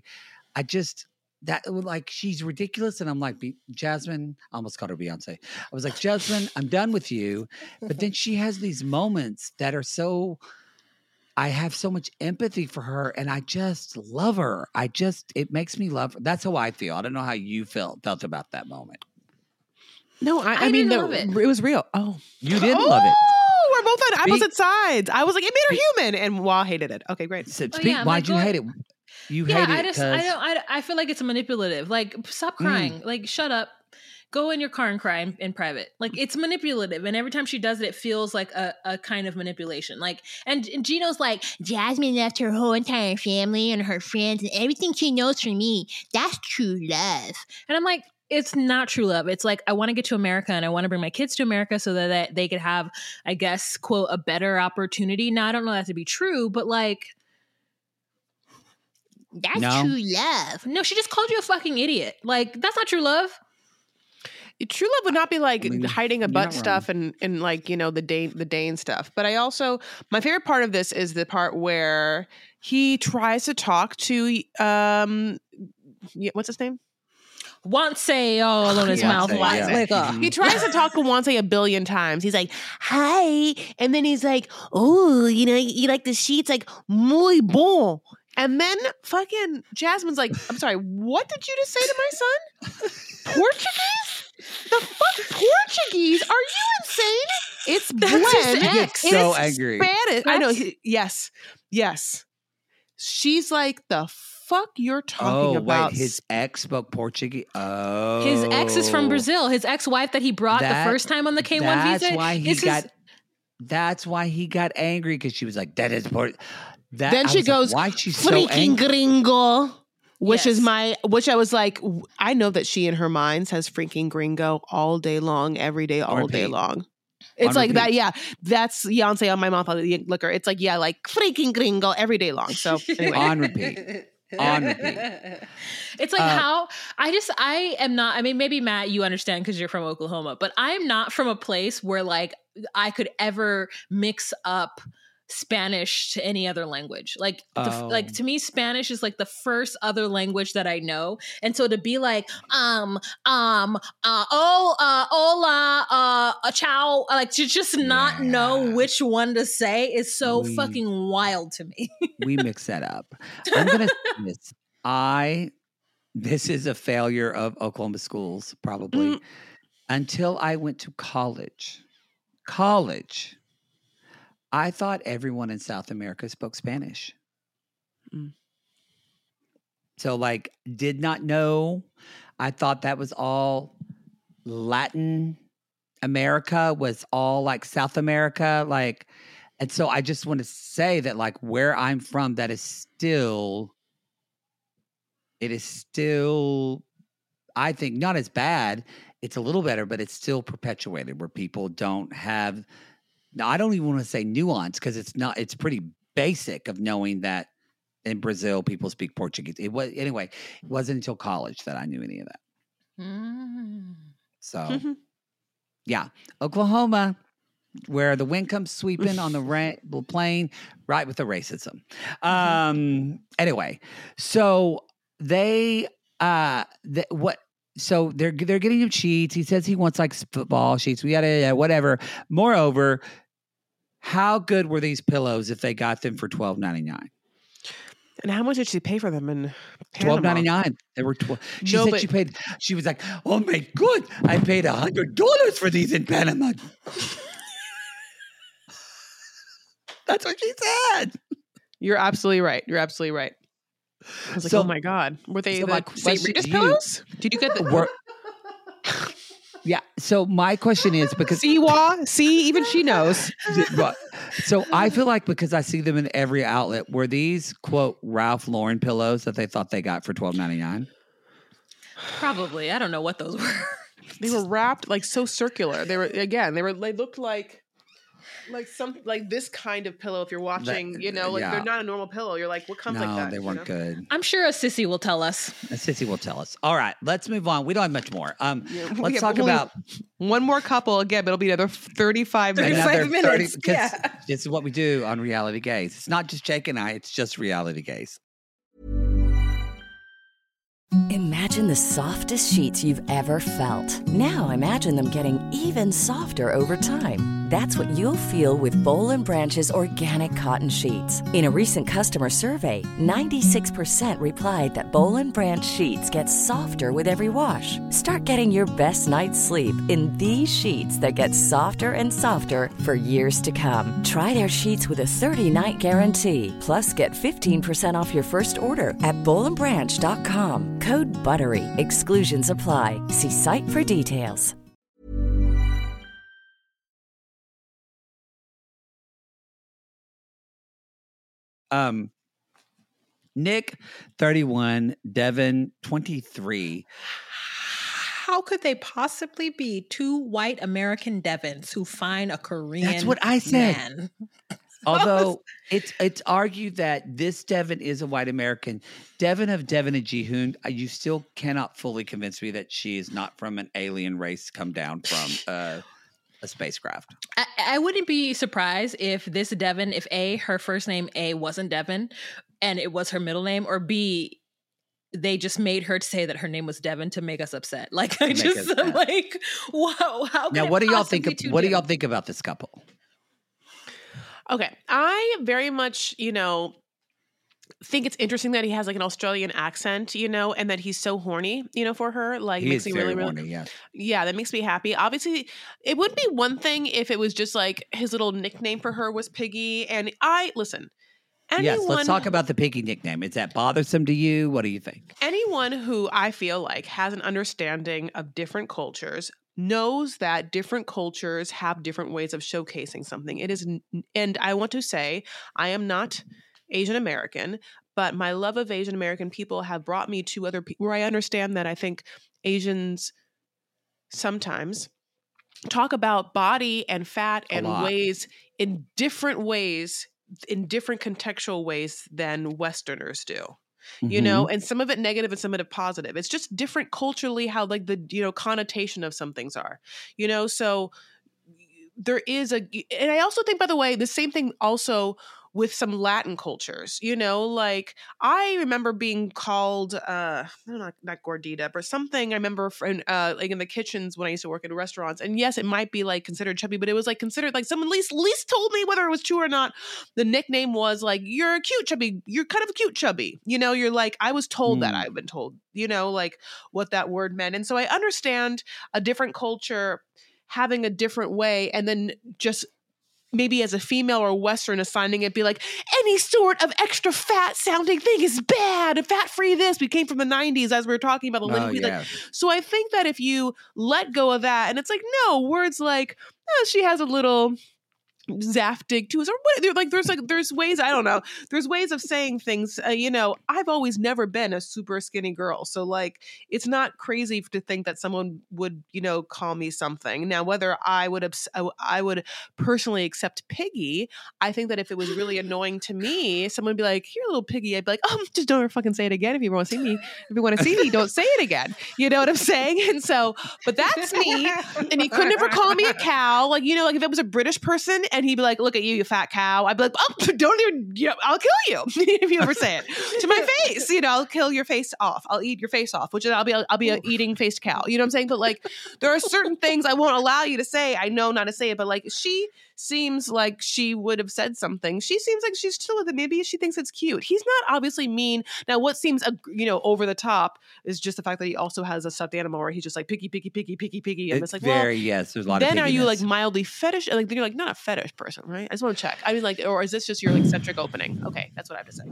She's ridiculous. And I'm like, Jasmine, I almost called her Beyonce. I was like, Jasmine, I'm done with you. But then she has these moments that are I have so much empathy for her and I just love her. It makes me love her. That's how I feel. I don't know how you felt about that moment. No, I mean, it was real. Oh, you didn't love it. We're both on opposite sides. I was like, it made her human, and Wah hated it. Okay, great. Why'd you hate it? You hate it. I feel like it's manipulative. Like, stop crying. Like, shut up. Go in your car and cry in private. Like, it's manipulative, and every time she does it, it feels like a kind of manipulation. Like, and Gino's like, Jasmine left her whole entire family and her friends and everything she knows from me. That's true love. And I'm like, it's not true love. It's like, I want to get to America and I want to bring my kids to America so that they could have, I guess, quote, a better opportunity. Now, I don't know that to be true, but like, that's true love. No, she just called you a fucking idiot. Like, that's not true love. True love would not be like hiding a butt stuff and like, you know, the Dane stuff. But I also, my favorite part of this is the part where he tries to talk to, what's his name? Juanse all on his mouth. He tries to talk to Juanse a billion times. He's like, hi. And then he's like, oh, you know, you like the sheets, like, muy bon. And then fucking Jasmine's like, I'm sorry, what did you just say to my son? Portuguese? The fuck Portuguese? Are you insane? It's blend. He gets so angry. Spanish. I know. Yes. She's like, the fuck you're talking about? Wait, his ex spoke Portuguese. Oh, His ex is from Brazil. His ex-wife that he brought the first time on the K1 visa. That's why he got angry, because she was like, "That is Port." Then she goes, "Why she's freaking so angry?" gringo. Which I was like, I know that she in her mind says freaking gringo all day long, every day, all day long. It's like that. Yeah. That's Beyonce on my mouth liquor. It's like, yeah, like freaking gringo every day long. So anyway. On repeat. It's like I am not, I mean, maybe Matt, you understand because you're from Oklahoma, but I'm not from a place where like I could ever mix up Spanish to any other language. Like, like to me, Spanish is like the first other language that I know. And so to be like, hola, ciao, like to just not know which one to say is so fucking wild to me. We mix that up. I'm going to say this. This is a failure of Oklahoma schools, probably. Until I went to college, I thought everyone in South America spoke Spanish. So, like, did not know. I thought that was all Latin America, was all like South America. Like, and so I just want to say that, like, where I'm from, it is still, I think, not as bad. It's a little better, but it's still perpetuated where people don't have. Now, I don't even want to say nuance, because it's pretty basic of knowing that in Brazil people speak Portuguese. It wasn't until college that I knew any of that. So, yeah, Oklahoma, where the wind comes sweeping on the plane, right with the racism. Anyway, so So they're getting him sheets. He says he wants like football sheets. We gotta whatever. Moreover, how good were these pillows if they got them for $12.99? And how much did she pay for them in Panama? $12.99. They were she paid. She was like, "Oh my God, I paid $100 for these in Panama." That's what she said. You're absolutely right. I was like, oh my God. Were they the St. Regis pillows? Did you get the... Yeah. So my question is, because... See, even she knows. So I feel like, because I see them in every outlet, were these, quote, Ralph Lauren pillows that they thought they got for $12.99? Probably. I don't know what those were. They were wrapped like so circular. They looked like this kind of pillow. If you're watching, they're not a normal pillow. You're like, what comes like that? No, they weren't good. I'm sure a sissy will tell us. All right, let's move on. We don't have much more. Let's talk about one more couple again, but it'll be another 35 minutes. 35 minutes. This is what we do on Reality Gaze. It's not just Jake and I, it's just Reality Gaze. Imagine the softest sheets you've ever felt. Now imagine them getting even softer over time. That's what you'll feel with Boll & Branch's organic cotton sheets. In a recent customer survey, 96% replied that Boll & Branch sheets get softer with every wash. Start getting your best night's sleep in these sheets that get softer and softer for years to come. Try their sheets with a 30-night guarantee. Plus, get 15% off your first order at bollandbranch.com. Code BUTTERY. Exclusions apply. See site for details. Nick, 31, Devin, 23. How could they possibly be two white American Devins who find a Korean That's what I said. man? Although it's argued that this Devin is a white American. Devin of Devin and Jihoon, you still cannot fully convince me that she is not from an alien race come down from a spacecraft. I wouldn't be surprised if this Devin, if A, her first name A wasn't Devin and it was her middle name, or B, they just made her say that her name was Devin to make us upset. Like, I'm like, wow. How now, what do y'all think? What do y'all think about this couple? Okay, I very much, think it's interesting that he has like an Australian accent, and that he's so horny, for her. Like, he makes is me very really, horny, really, yeah. Yeah, that makes me happy. Obviously, it would be one thing if it was just like his little nickname for her was Piggy. And listen, Yes, let's talk about the Piggy nickname. Is that bothersome to you? What do you think? Anyone who I feel like has an understanding of different cultures knows that different cultures have different ways of showcasing something. It is, and I want to say, I am not Asian American, but my love of Asian American people have brought me to other people where I understand that I think Asians sometimes talk about body and fat and ways in different contextual ways than Westerners do. You know, and some of it negative and some of it positive. It's just different culturally how like the, you know, connotation of some things are, you know, so there is and I also think, by the way, the same thing also with some Latin cultures, you know, like I remember being called, not gordita, but something I remember like in the kitchens when I used to work in restaurants. And yes, it might be like considered chubby, but it was like considered like someone at least told me whether it was true or not. The nickname was like, you're a cute chubby. You're kind of a cute chubby. You know, you're like, I was told that I've been told, you know, like what that word meant. And so I understand a different culture having a different way, and then just maybe as a female or Western assigning it, be like, any sort of extra fat sounding thing is bad. Fat free this. We came from the 90s as we were talking about the liquid. Yeah. Like, so I think that if you let go of that, and it's like, no, words like, oh, she has a little zaftig too, or like there's ways, I don't know, there's ways of saying things. You know, I've always never been a super skinny girl, so like it's not crazy to think that someone would, you know, call me something. Now, whether I would personally accept Piggy, I think that if it was really annoying to me, someone would be like, "Here, little Piggy," I'd be like, "Oh, just don't ever fucking say it again. If you want to see me, don't say it again." You know what I'm saying? And so, but that's me. And he could never call me a cow. Like, you know, like if it was a British person and he'd be like, "Look at you, you fat cow," I'd be like, "Oh, don't even, you know, I'll kill you if you ever say it to my face. You know, I'll kill your face off. I'll eat your face off," which I'll be a eating faced cow. You know what I'm saying? But like, there are certain things I won't allow you to say. I know not to say it, but like, she seems like she would have said something. She seems like she's chill with it. Maybe she thinks it's cute. He's not obviously mean. Now, what seems, you know, over the top is just the fact that he also has a stuffed animal where he's just like piggy, piggy, piggy, piggy, piggy. And it's like, yes, there's a lot of then are you pigginess. like mildly fetish? Like, then you're like not a fetish person, right? I just want to check. I mean, like, or is this just your like centric opening? Okay, that's what I have to say.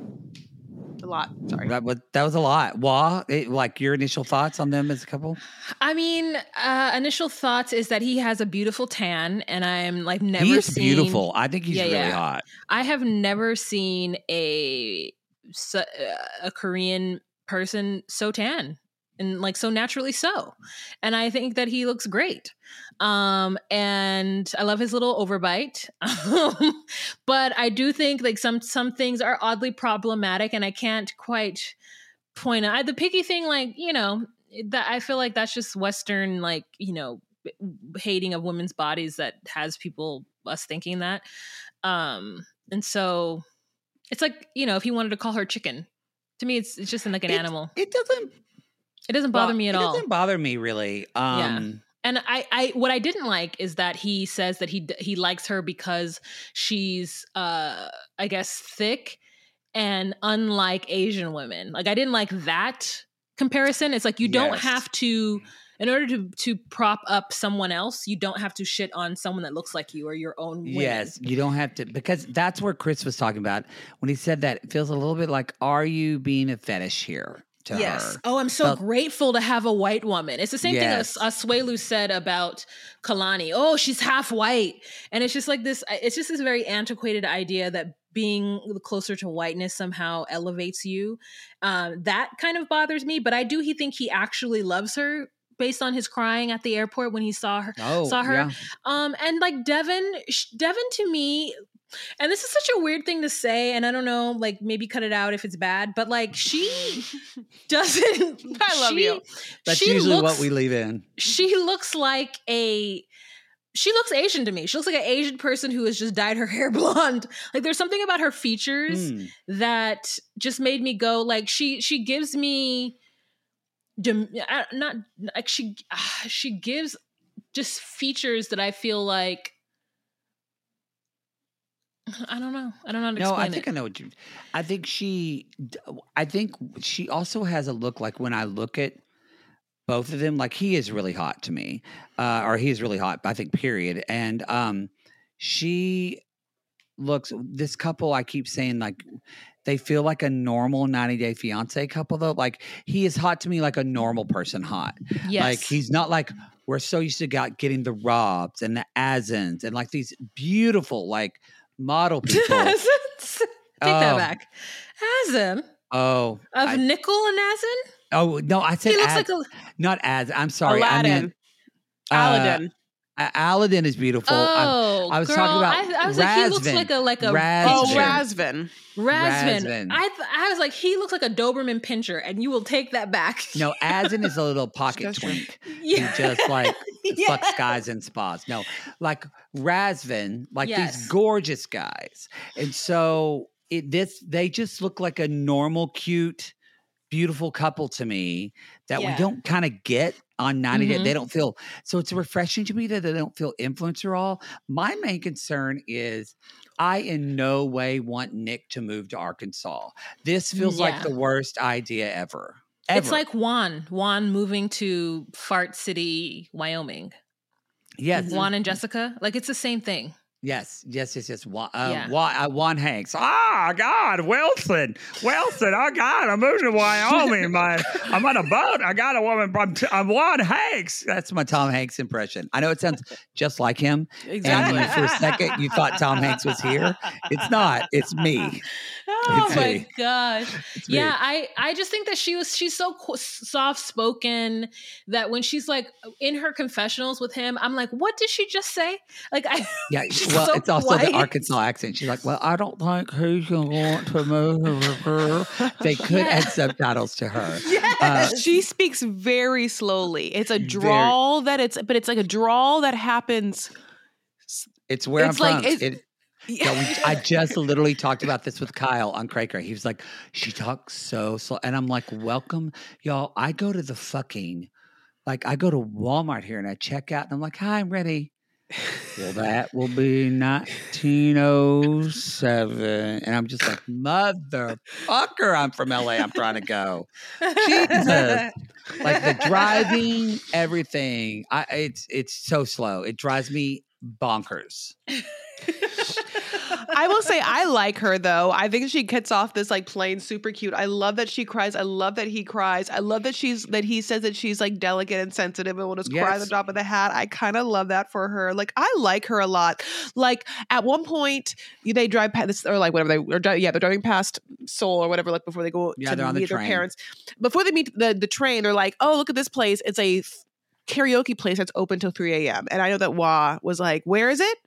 A lot. Sorry. That was a lot. Like your initial thoughts on them as a couple? I mean, initial thoughts is that he has a beautiful tan, and I'm like never He is seen, beautiful. I think he's really hot. I have never seen a Korean person so tan and like so naturally so. And I think that he looks great. And I love his little overbite. But I do think like some things are oddly problematic, and I can't quite point out the Piggy thing. Like, you know, that I feel like that's just Western, like, you know, hating of women's bodies that has us thinking that. And so it's like, you know, if he wanted to call her chicken, to me, it's just like an animal. It doesn't bother me at all. It doesn't bother me really. Yeah. And I what I didn't like is that he says that he likes her because she's I guess thick and unlike Asian women. Like, I didn't like that comparison. It's like you don't have to, in order to prop up someone else, you don't have to shit on someone that looks like you or your own women. Yes, you don't have to, because that's where Chris was talking about when he said that. It feels a little bit like, are you being a fetish here? To her. Oh, I'm so grateful to have a white woman. It's the same thing as Asuelu said about Kalani. Oh, she's half white. And it's just like this, it's just this very antiquated idea that being closer to whiteness somehow elevates you. That kind of bothers me, but I do think he actually loves her based on his crying at the airport when he saw her. Yeah. And like Devin to me, and this is such a weird thing to say, and I don't know, like maybe cut it out if it's bad, but like she doesn't. I love you. That's usually what we leave in. She looks like she looks Asian to me. She looks like an Asian person who has just dyed her hair blonde. Like, there's something about her features that just made me go, like, she gives me not like she gives just features that I feel like, I don't know how to explain it. No, I think I know what you. I think she also has a look like, when I look at both of them, like, he is really hot to me, or he is really hot, I think, period. And she looks, this couple, I keep saying, like, they feel like a normal 90 Day Fiance couple though. Like he is hot to me like a normal person hot. Yes. Like he's not like we're so used to getting the Robs and the Azans and like these beautiful like model people. Take that back. Azan. Oh. Of Nickel and Azan? Oh no, I said He looks like not Az. I'm sorry. Aladdin. I meant Aladdin. Aladdin is beautiful. Oh, I was girl, talking about I was like, he looks like a Razvan. Razvan. I was like, he looks like a Doberman Pinscher, and you will take that back. No, Azan is a little pocket twink. Yeah. He just like Yes. fucks guys in spas. No, like Razvan, like Yes. these gorgeous guys. And so they just look like a normal, cute, beautiful couple to me that we don't kind of get on 90 Day. They don't feel, so it's refreshing to me that they don't feel influencer all. My main concern is I in no way want Nick to move to Arkansas. This feels like the worst idea ever. It's like Juan moving to Fart City, Wyoming. Yes. Juan and Jessica. Like it's the same thing. Yes. Juan Hanks. Ah, God, Wilson. Oh, God, I'm moving to Wyoming. I'm on a boat. I got a woman. I'm Juan Hanks. That's my Tom Hanks impression. I know it sounds just like him. Exactly. And for a second, you thought Tom Hanks was here. It's not. It's me. Oh It's my me. gosh. It's me. Yeah, I just think that she's so soft spoken that when she's like in her confessionals with him, I'm like, what did she just say? Like she's well, so it's also quiet. the Arkansas accent. She's like, well, I don't think he's going to want to move. They could add subtitles to her. Yes. She speaks very slowly. It's a drawl but it's like a drawl that happens. It's where it's I'm like, from. I just literally talked about this with Kyle on Cracker. He was like, she talks so slow. And I'm like, welcome. Y'all, I go to Walmart here and I check out and I'm like, hi, I'm ready. Well, that will be 1907. And I'm just like, motherfucker, I'm from LA. I'm trying to go. Jesus. Like the driving, everything. It's so slow. It drives me bonkers. I will say I like her though. I think she gets off this like plain super cute. I love that she cries. I love that he cries. I love that he says that she's like delicate and sensitive and will just cry at the drop of the hat. I kind of love that for her. Like I like her a lot. Like at one point they drive past this or like whatever they're driving past Seoul or whatever, like before they go to meet their parents. Before they meet the train, they're like, oh, look at this place. It's a karaoke place that's open till 3 a.m. And I know that Wah was like, where is it?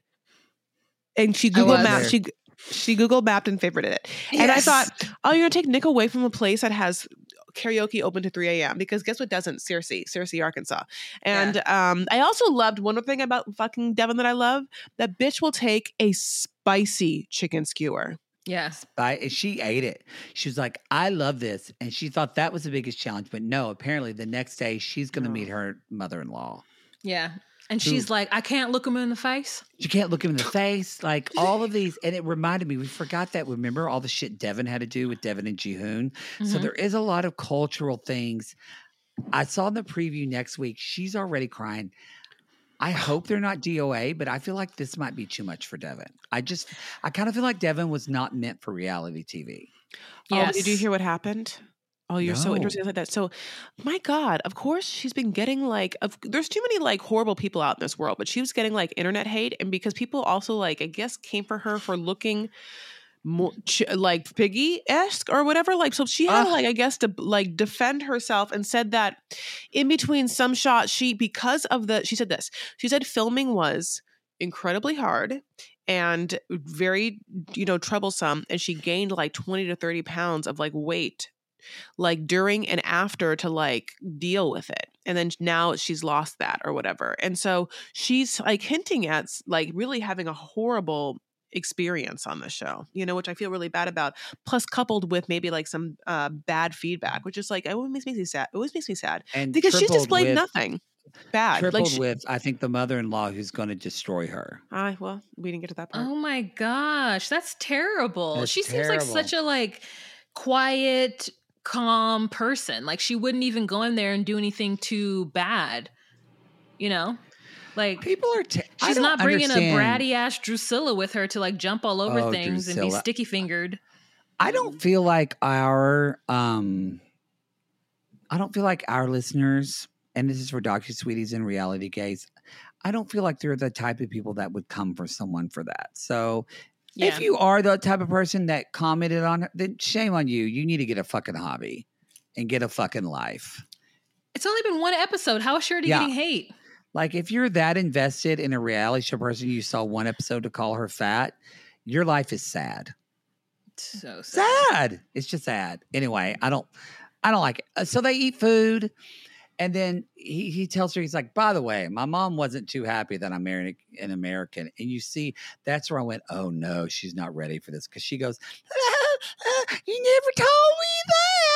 And she Google mapped. She Google mapped and favorited it. Yes. And I thought, oh, you're gonna take Nick away from a place that has karaoke open to 3 a.m. because guess what doesn't? Searcy, Arkansas. And I also loved one thing about fucking Devin that I love. That bitch will take a spicy chicken skewer. Yes. She ate it. She was like, I love this. And she thought that was the biggest challenge. But no, apparently the next day she's going to meet her mother-in-law. Yeah. And she's like, I can't look him in the face. She can't look him in the face. Like all of these. And it reminded me, we forgot that. Remember all the shit Devin had to do with Devin and Jihoon? Mm-hmm. So there is a lot of cultural things. I saw in the preview next week, she's already crying. I hope they're not DOA, but I feel like this might be too much for Devin. I kind of feel like Devin was not meant for reality TV. Yes. Oh, did you hear what happened? Oh, you're so interested in that. So, my God, of course, she's been getting there's too many like horrible people out in this world, but she was getting like internet hate. And because people also like, I guess, came for her for looking more like Piggy-esque or whatever. Like, so she had I guess to like defend herself and said that in between some shots, she said this, she said filming was incredibly hard and very, troublesome. And she gained like 20 to 30 pounds of like weight like during and after to like deal with it. And then now she's lost that or whatever. And so she's like hinting at like really having a horrible experience on the show, which I feel really bad about. Plus coupled with maybe like some bad feedback, which is like, it always makes me sad. It always makes me sad and because she's displayed nothing bad. Tripled with, I think, the mother-in-law who's going to destroy her. Well, we didn't get to that part. Oh my gosh, that's terrible. That's seems like such a like quiet, calm person. Like she wouldn't even go in there and do anything too bad, like people are she's not bringing a bratty ass Drusilla with her to like jump all over things Drusilla. And be sticky fingered. I don't feel like our listeners, and this is for Dr. Sweeties and Reality Gays, I don't feel like they're the type of people that would come for someone for that. So if you are the type of person that commented on it, then shame on you. You need to get a fucking hobby and get a fucking life. It's only been one episode. How sure are you getting hate? Like, if you're that invested in a reality show person, you saw one episode to call her fat, your life is sad. So sad. It's just sad. Anyway, I don't like it. So they eat food, and then he tells her, he's like, by the way, my mom wasn't too happy that I'm marrying an American. And you see, that's where I went, oh no, she's not ready for this. Because she goes, you never told me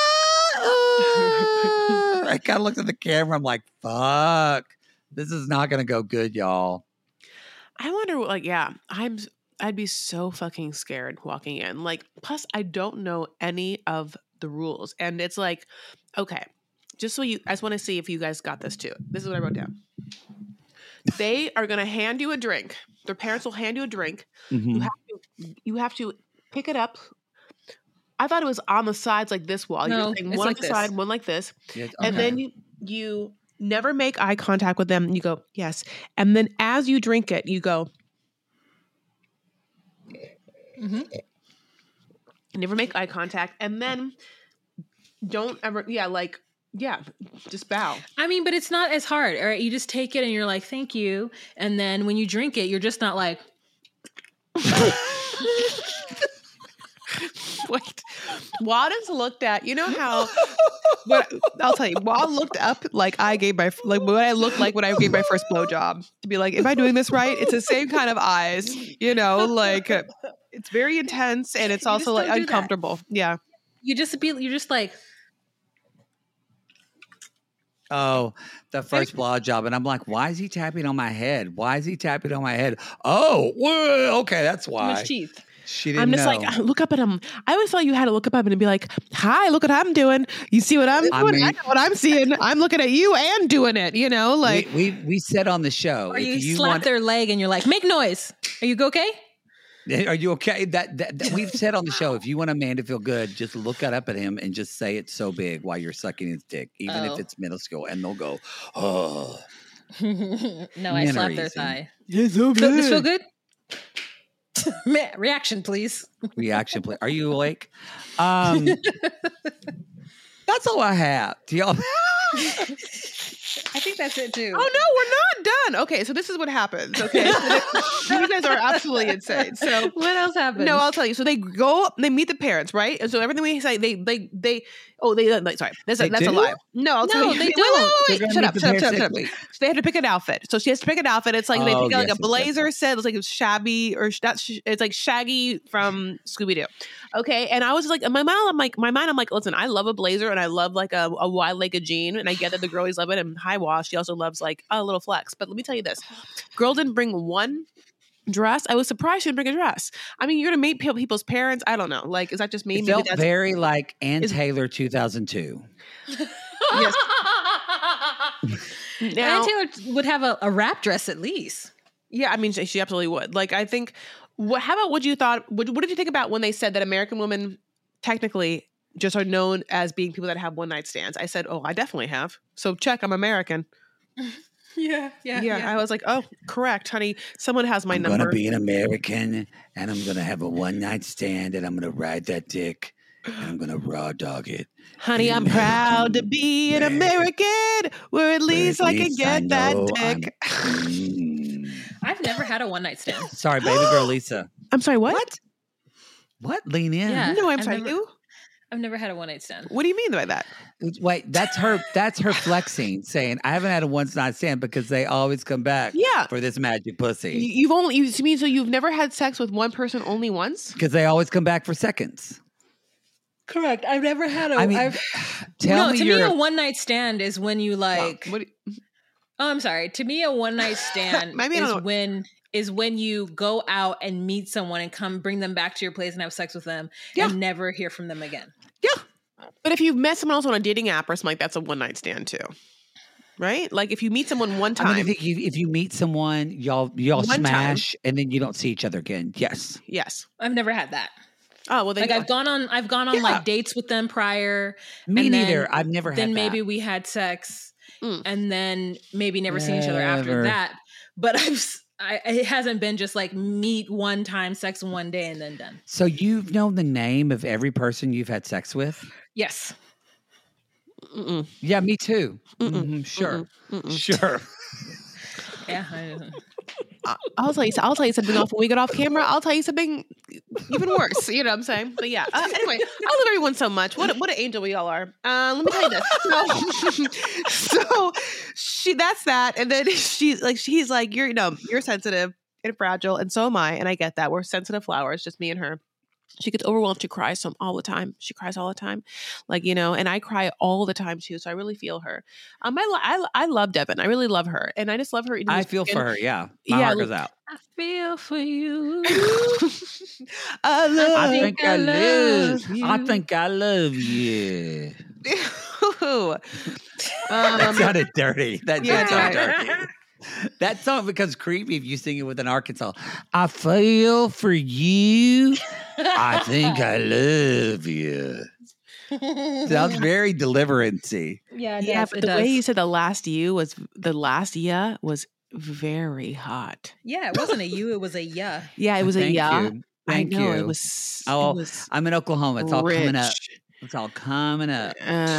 that. I kind of looked at the camera. I'm like, fuck, this is not going to go good, y'all. I wonder, like, I'd be so fucking scared walking in. Like, plus I don't know any of the rules. And it's like, okay, I just want to see if you guys got this too. This is what I wrote down. They are going to hand you a drink. Their parents will hand you a drink. Mm-hmm. You have to pick it up. I thought it was on the sides like this wall. No, You're saying it's one like on the this. side, one like this. Yeah, And okay. then you never make eye contact with them. You go, yes. And then as you drink it, you go, never make eye contact. And then don't ever, just bow. I mean, but it's not as hard. All right, you just take it and you're like, thank you. And then when you drink it, you're just not like, Wait, Wadden's looked at, you know how, I'll tell you, Wad looked up like I gave what I looked like when I gave my first blowjob. To be like, am I doing this right? It's the same kind of eyes, you know, like it's very intense and it's also like uncomfortable. Yeah. you're just like, Oh, the first blowjob. And I'm like, why is he tapping on my head? Why is he tapping on my head? Oh, well, okay, that's why. much teeth. She didn't I'm just know. like, look up at him. I always thought you had to look up at him and be like, hi, look what I'm doing. You see what I'm doing? I know what I'm seeing. I'm looking at you and doing it, you know? Like we said on the show. Or you slap their leg and you're like, make noise. Are you okay? Are you okay? That we've said on the show, if you want a man to feel good, just look up at him and just say it's so big while you're sucking his dick, even if it's minuscule, and they'll go, oh. No, I slapped their thigh. It's so Does this feel big. good? Reaction, please. Reaction, please. Are you awake? That's all I have. Do y'all? I think that's it too. oh no, we're not done. Okay, so this is what happens. Okay, so you guys are absolutely insane. So what else happens? No, I'll tell you. So they go, they meet the parents, right? And so everything we say, sorry, that's a lie. No, I'll tell you. They Wait. Shut up. So they had to pick an outfit. So she has to pick an outfit. It's like they pick like a blazer set. It's like it's shabby or it's like Shaggy from Scooby Doo. Okay, and I was like, in my mind, I'm like, listen, I love a blazer and I love like a wide-legged jean, and I get that the girlies love it. And high wash, she also loves like a little flex. But let me tell you this: girl didn't bring one dress. I was surprised she didn't bring a dress. I mean, you're gonna meet people's parents. I don't know. Like, is that just me? It felt very like Ann Taylor 2002. Yes. Ann Taylor would have a wrap dress at least. Yeah, I mean, she absolutely would. Like, I think. How about what you thought? What did you think about when they said that American women technically just are known as being people that have one night stands? I said, oh, I definitely have. So check, I'm American. Yeah. I was like, oh, correct, honey. Someone has my number. I'm going to be an American, and I'm going to have a one-night stand, and I'm going to ride that dick, and I'm going to raw dog it. Honey, I'm proud to be an American, where at least I can get that dick. I've never had a one night stand. Sorry, baby girl Lisa. I'm sorry, what? What? Lean in. Yeah, No, I'm sorry. You? I've never had a one night stand. What do you mean by that? Wait, that's her flexing, saying I haven't had a one night stand because they always come back for this magic pussy. You've never had sex with one person only once? Because they always come back for seconds. Correct. I've never had a. I mean, to me, a one night stand is when you like. Wow. Oh, I'm sorry. To me, a one night stand is when you go out and meet someone and bring them back to your place and have sex with them and never hear from them again. Yeah. But if you've met someone else on a dating app or something, like that's a one night stand too. Right? Like if you meet someone one time. I mean, if you meet someone, y'all smash and then you don't see each other again. Yes. Yes. I've never had that. Oh well, like I've gone on like dates with them prior. Me and neither. then- I've never had Then that. maybe we had sex, and then maybe never seen each other after Never. that. But it hasn't been just like meet one time, sex in one day, and then done. So you've known the name of every person you've had sex with? Yes. Mm-mm. Yeah, me too. Mm-mm. Mhm, sure. Mm-mm. Mm-mm. Sure. Yeah. I'll tell you something off when we get off camera. I'll tell you something even worse. You know what I'm saying? But yeah. Anyway, I love everyone so much. What an angel we all are. Let me tell you this. So that's that. And then he's like, you're sensitive and fragile, and so am I. And I get that. We're sensitive flowers, just me and her. She gets overwhelmed. She cries all the time. She cries all the time. And I cry all the time too. So I really feel her. I love Devin. I really love her. And I just love her. I feel for her. Yeah. My heart goes out. I feel for you. I think I love you. That sounded dirty. That did sound dirty. That song becomes creepy if you sing it with an Arkansas. I feel for you. I think I love you. Sounds very deliverancy. Yeah, but the way you said the last ya was very hot. Yeah, it wasn't a you, it was a yeah. Yeah, it was a ya. Thank I know, you. It was. Oh, it was I'm in Oklahoma. It's all coming up. rich. It's all coming up.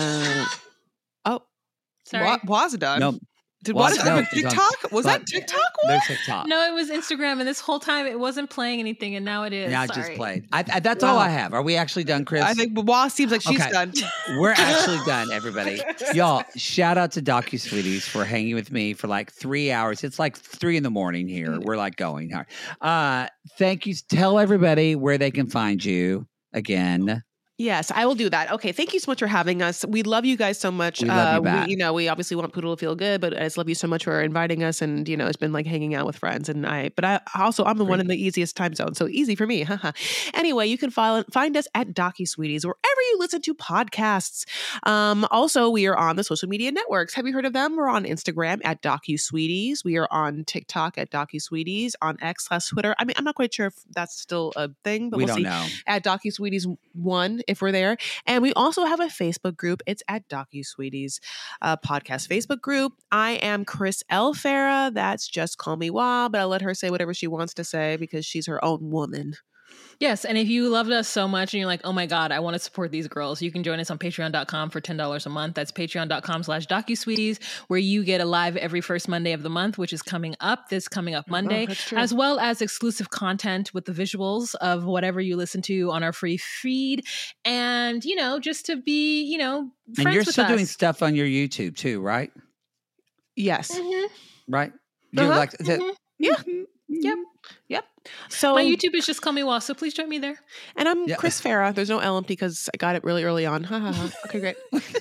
Sorry. Was it done? Nope. Did Was- what? no, TikTok? Was that TikTok? There's TikTok. No, it was Instagram, and this whole time it wasn't playing anything, and now it is. Yeah, I Sorry. just played. That's all I have. Are we actually done, Chris? I think Waz seems like she's Okay. done. We're actually done, everybody. Y'all, shout out to DocuSweeties for hanging with me for like 3 hours. It's like 3 a.m. here. We're like going hard. Thank you. Tell everybody where they can find you again. Yes, I will do that. Okay, thank you so much for having us. We love you guys so much. We love you back. We obviously want Poodle to feel good, but I just love you so much for inviting us. And it's been like hanging out with friends. And I'm the one in the easiest time zone, so easy for me. Anyway, you can find us at DocuSweeties wherever you listen to podcasts. Also, we are on the social media networks. Have you heard of them? We're on Instagram at DocuSweeties. We are on TikTok at DocuSweeties. On X/Twitter. I mean, I'm not quite sure if that's still a thing, but We we'll don't see. know. At DocuSweeties1 if we're there. And we also have a Facebook group. It's at DocuSweeties podcast Facebook group. I am Chris L. Farah. That's just call me Wah, but I'll let her say whatever she wants to say because she's her own woman. Yes, and if you loved us so much and you're like, oh my God, I want to support these girls, you can join us on patreon.com for $10 a month. That's patreon.com/DocuSweeties, where you get a live every first Monday of the month, which is coming up Monday, that's true. as well as exclusive content with the visuals of whatever you listen to on our free feed. And, just to be, friends And you're with still us. doing stuff on your YouTube too, right? Yes. Right? You're Uh-huh. like, is it- Yeah. Yep. So My YouTube is just Call Me Wah, so please join me there. And I'm Yeah. Chris Farah. There's no L because I got it really early on. Ha ha ha. Okay, great.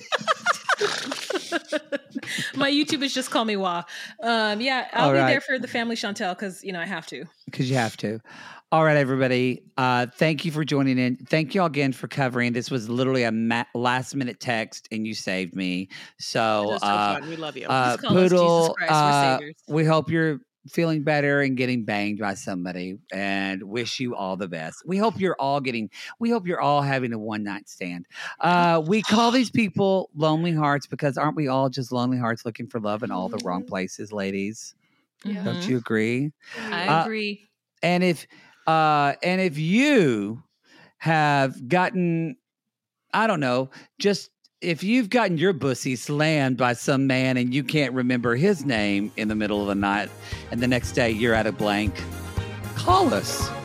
My YouTube is just Call Me Wah. I'll All be right. there for the family Chantel because, I have to. Because you have to. All right, everybody. Thank you for joining in. Thank you all again for covering. This was literally a last minute text, and you saved me. So, This is so fun. We love you. Just call us Jesus Poodle, Christ, we're saviors. we hope you're feeling better and getting banged by somebody, and wish you all the best. We hope you're all having a one night stand. We call these people lonely hearts because aren't we all just lonely hearts looking for love in all the wrong places, ladies? Mhm. Don't you agree? I agree. And if you have gotten, I don't know, just if you've gotten your pussy slammed by some man and you can't remember his name in the middle of the night and the next day you're at a blank, call us.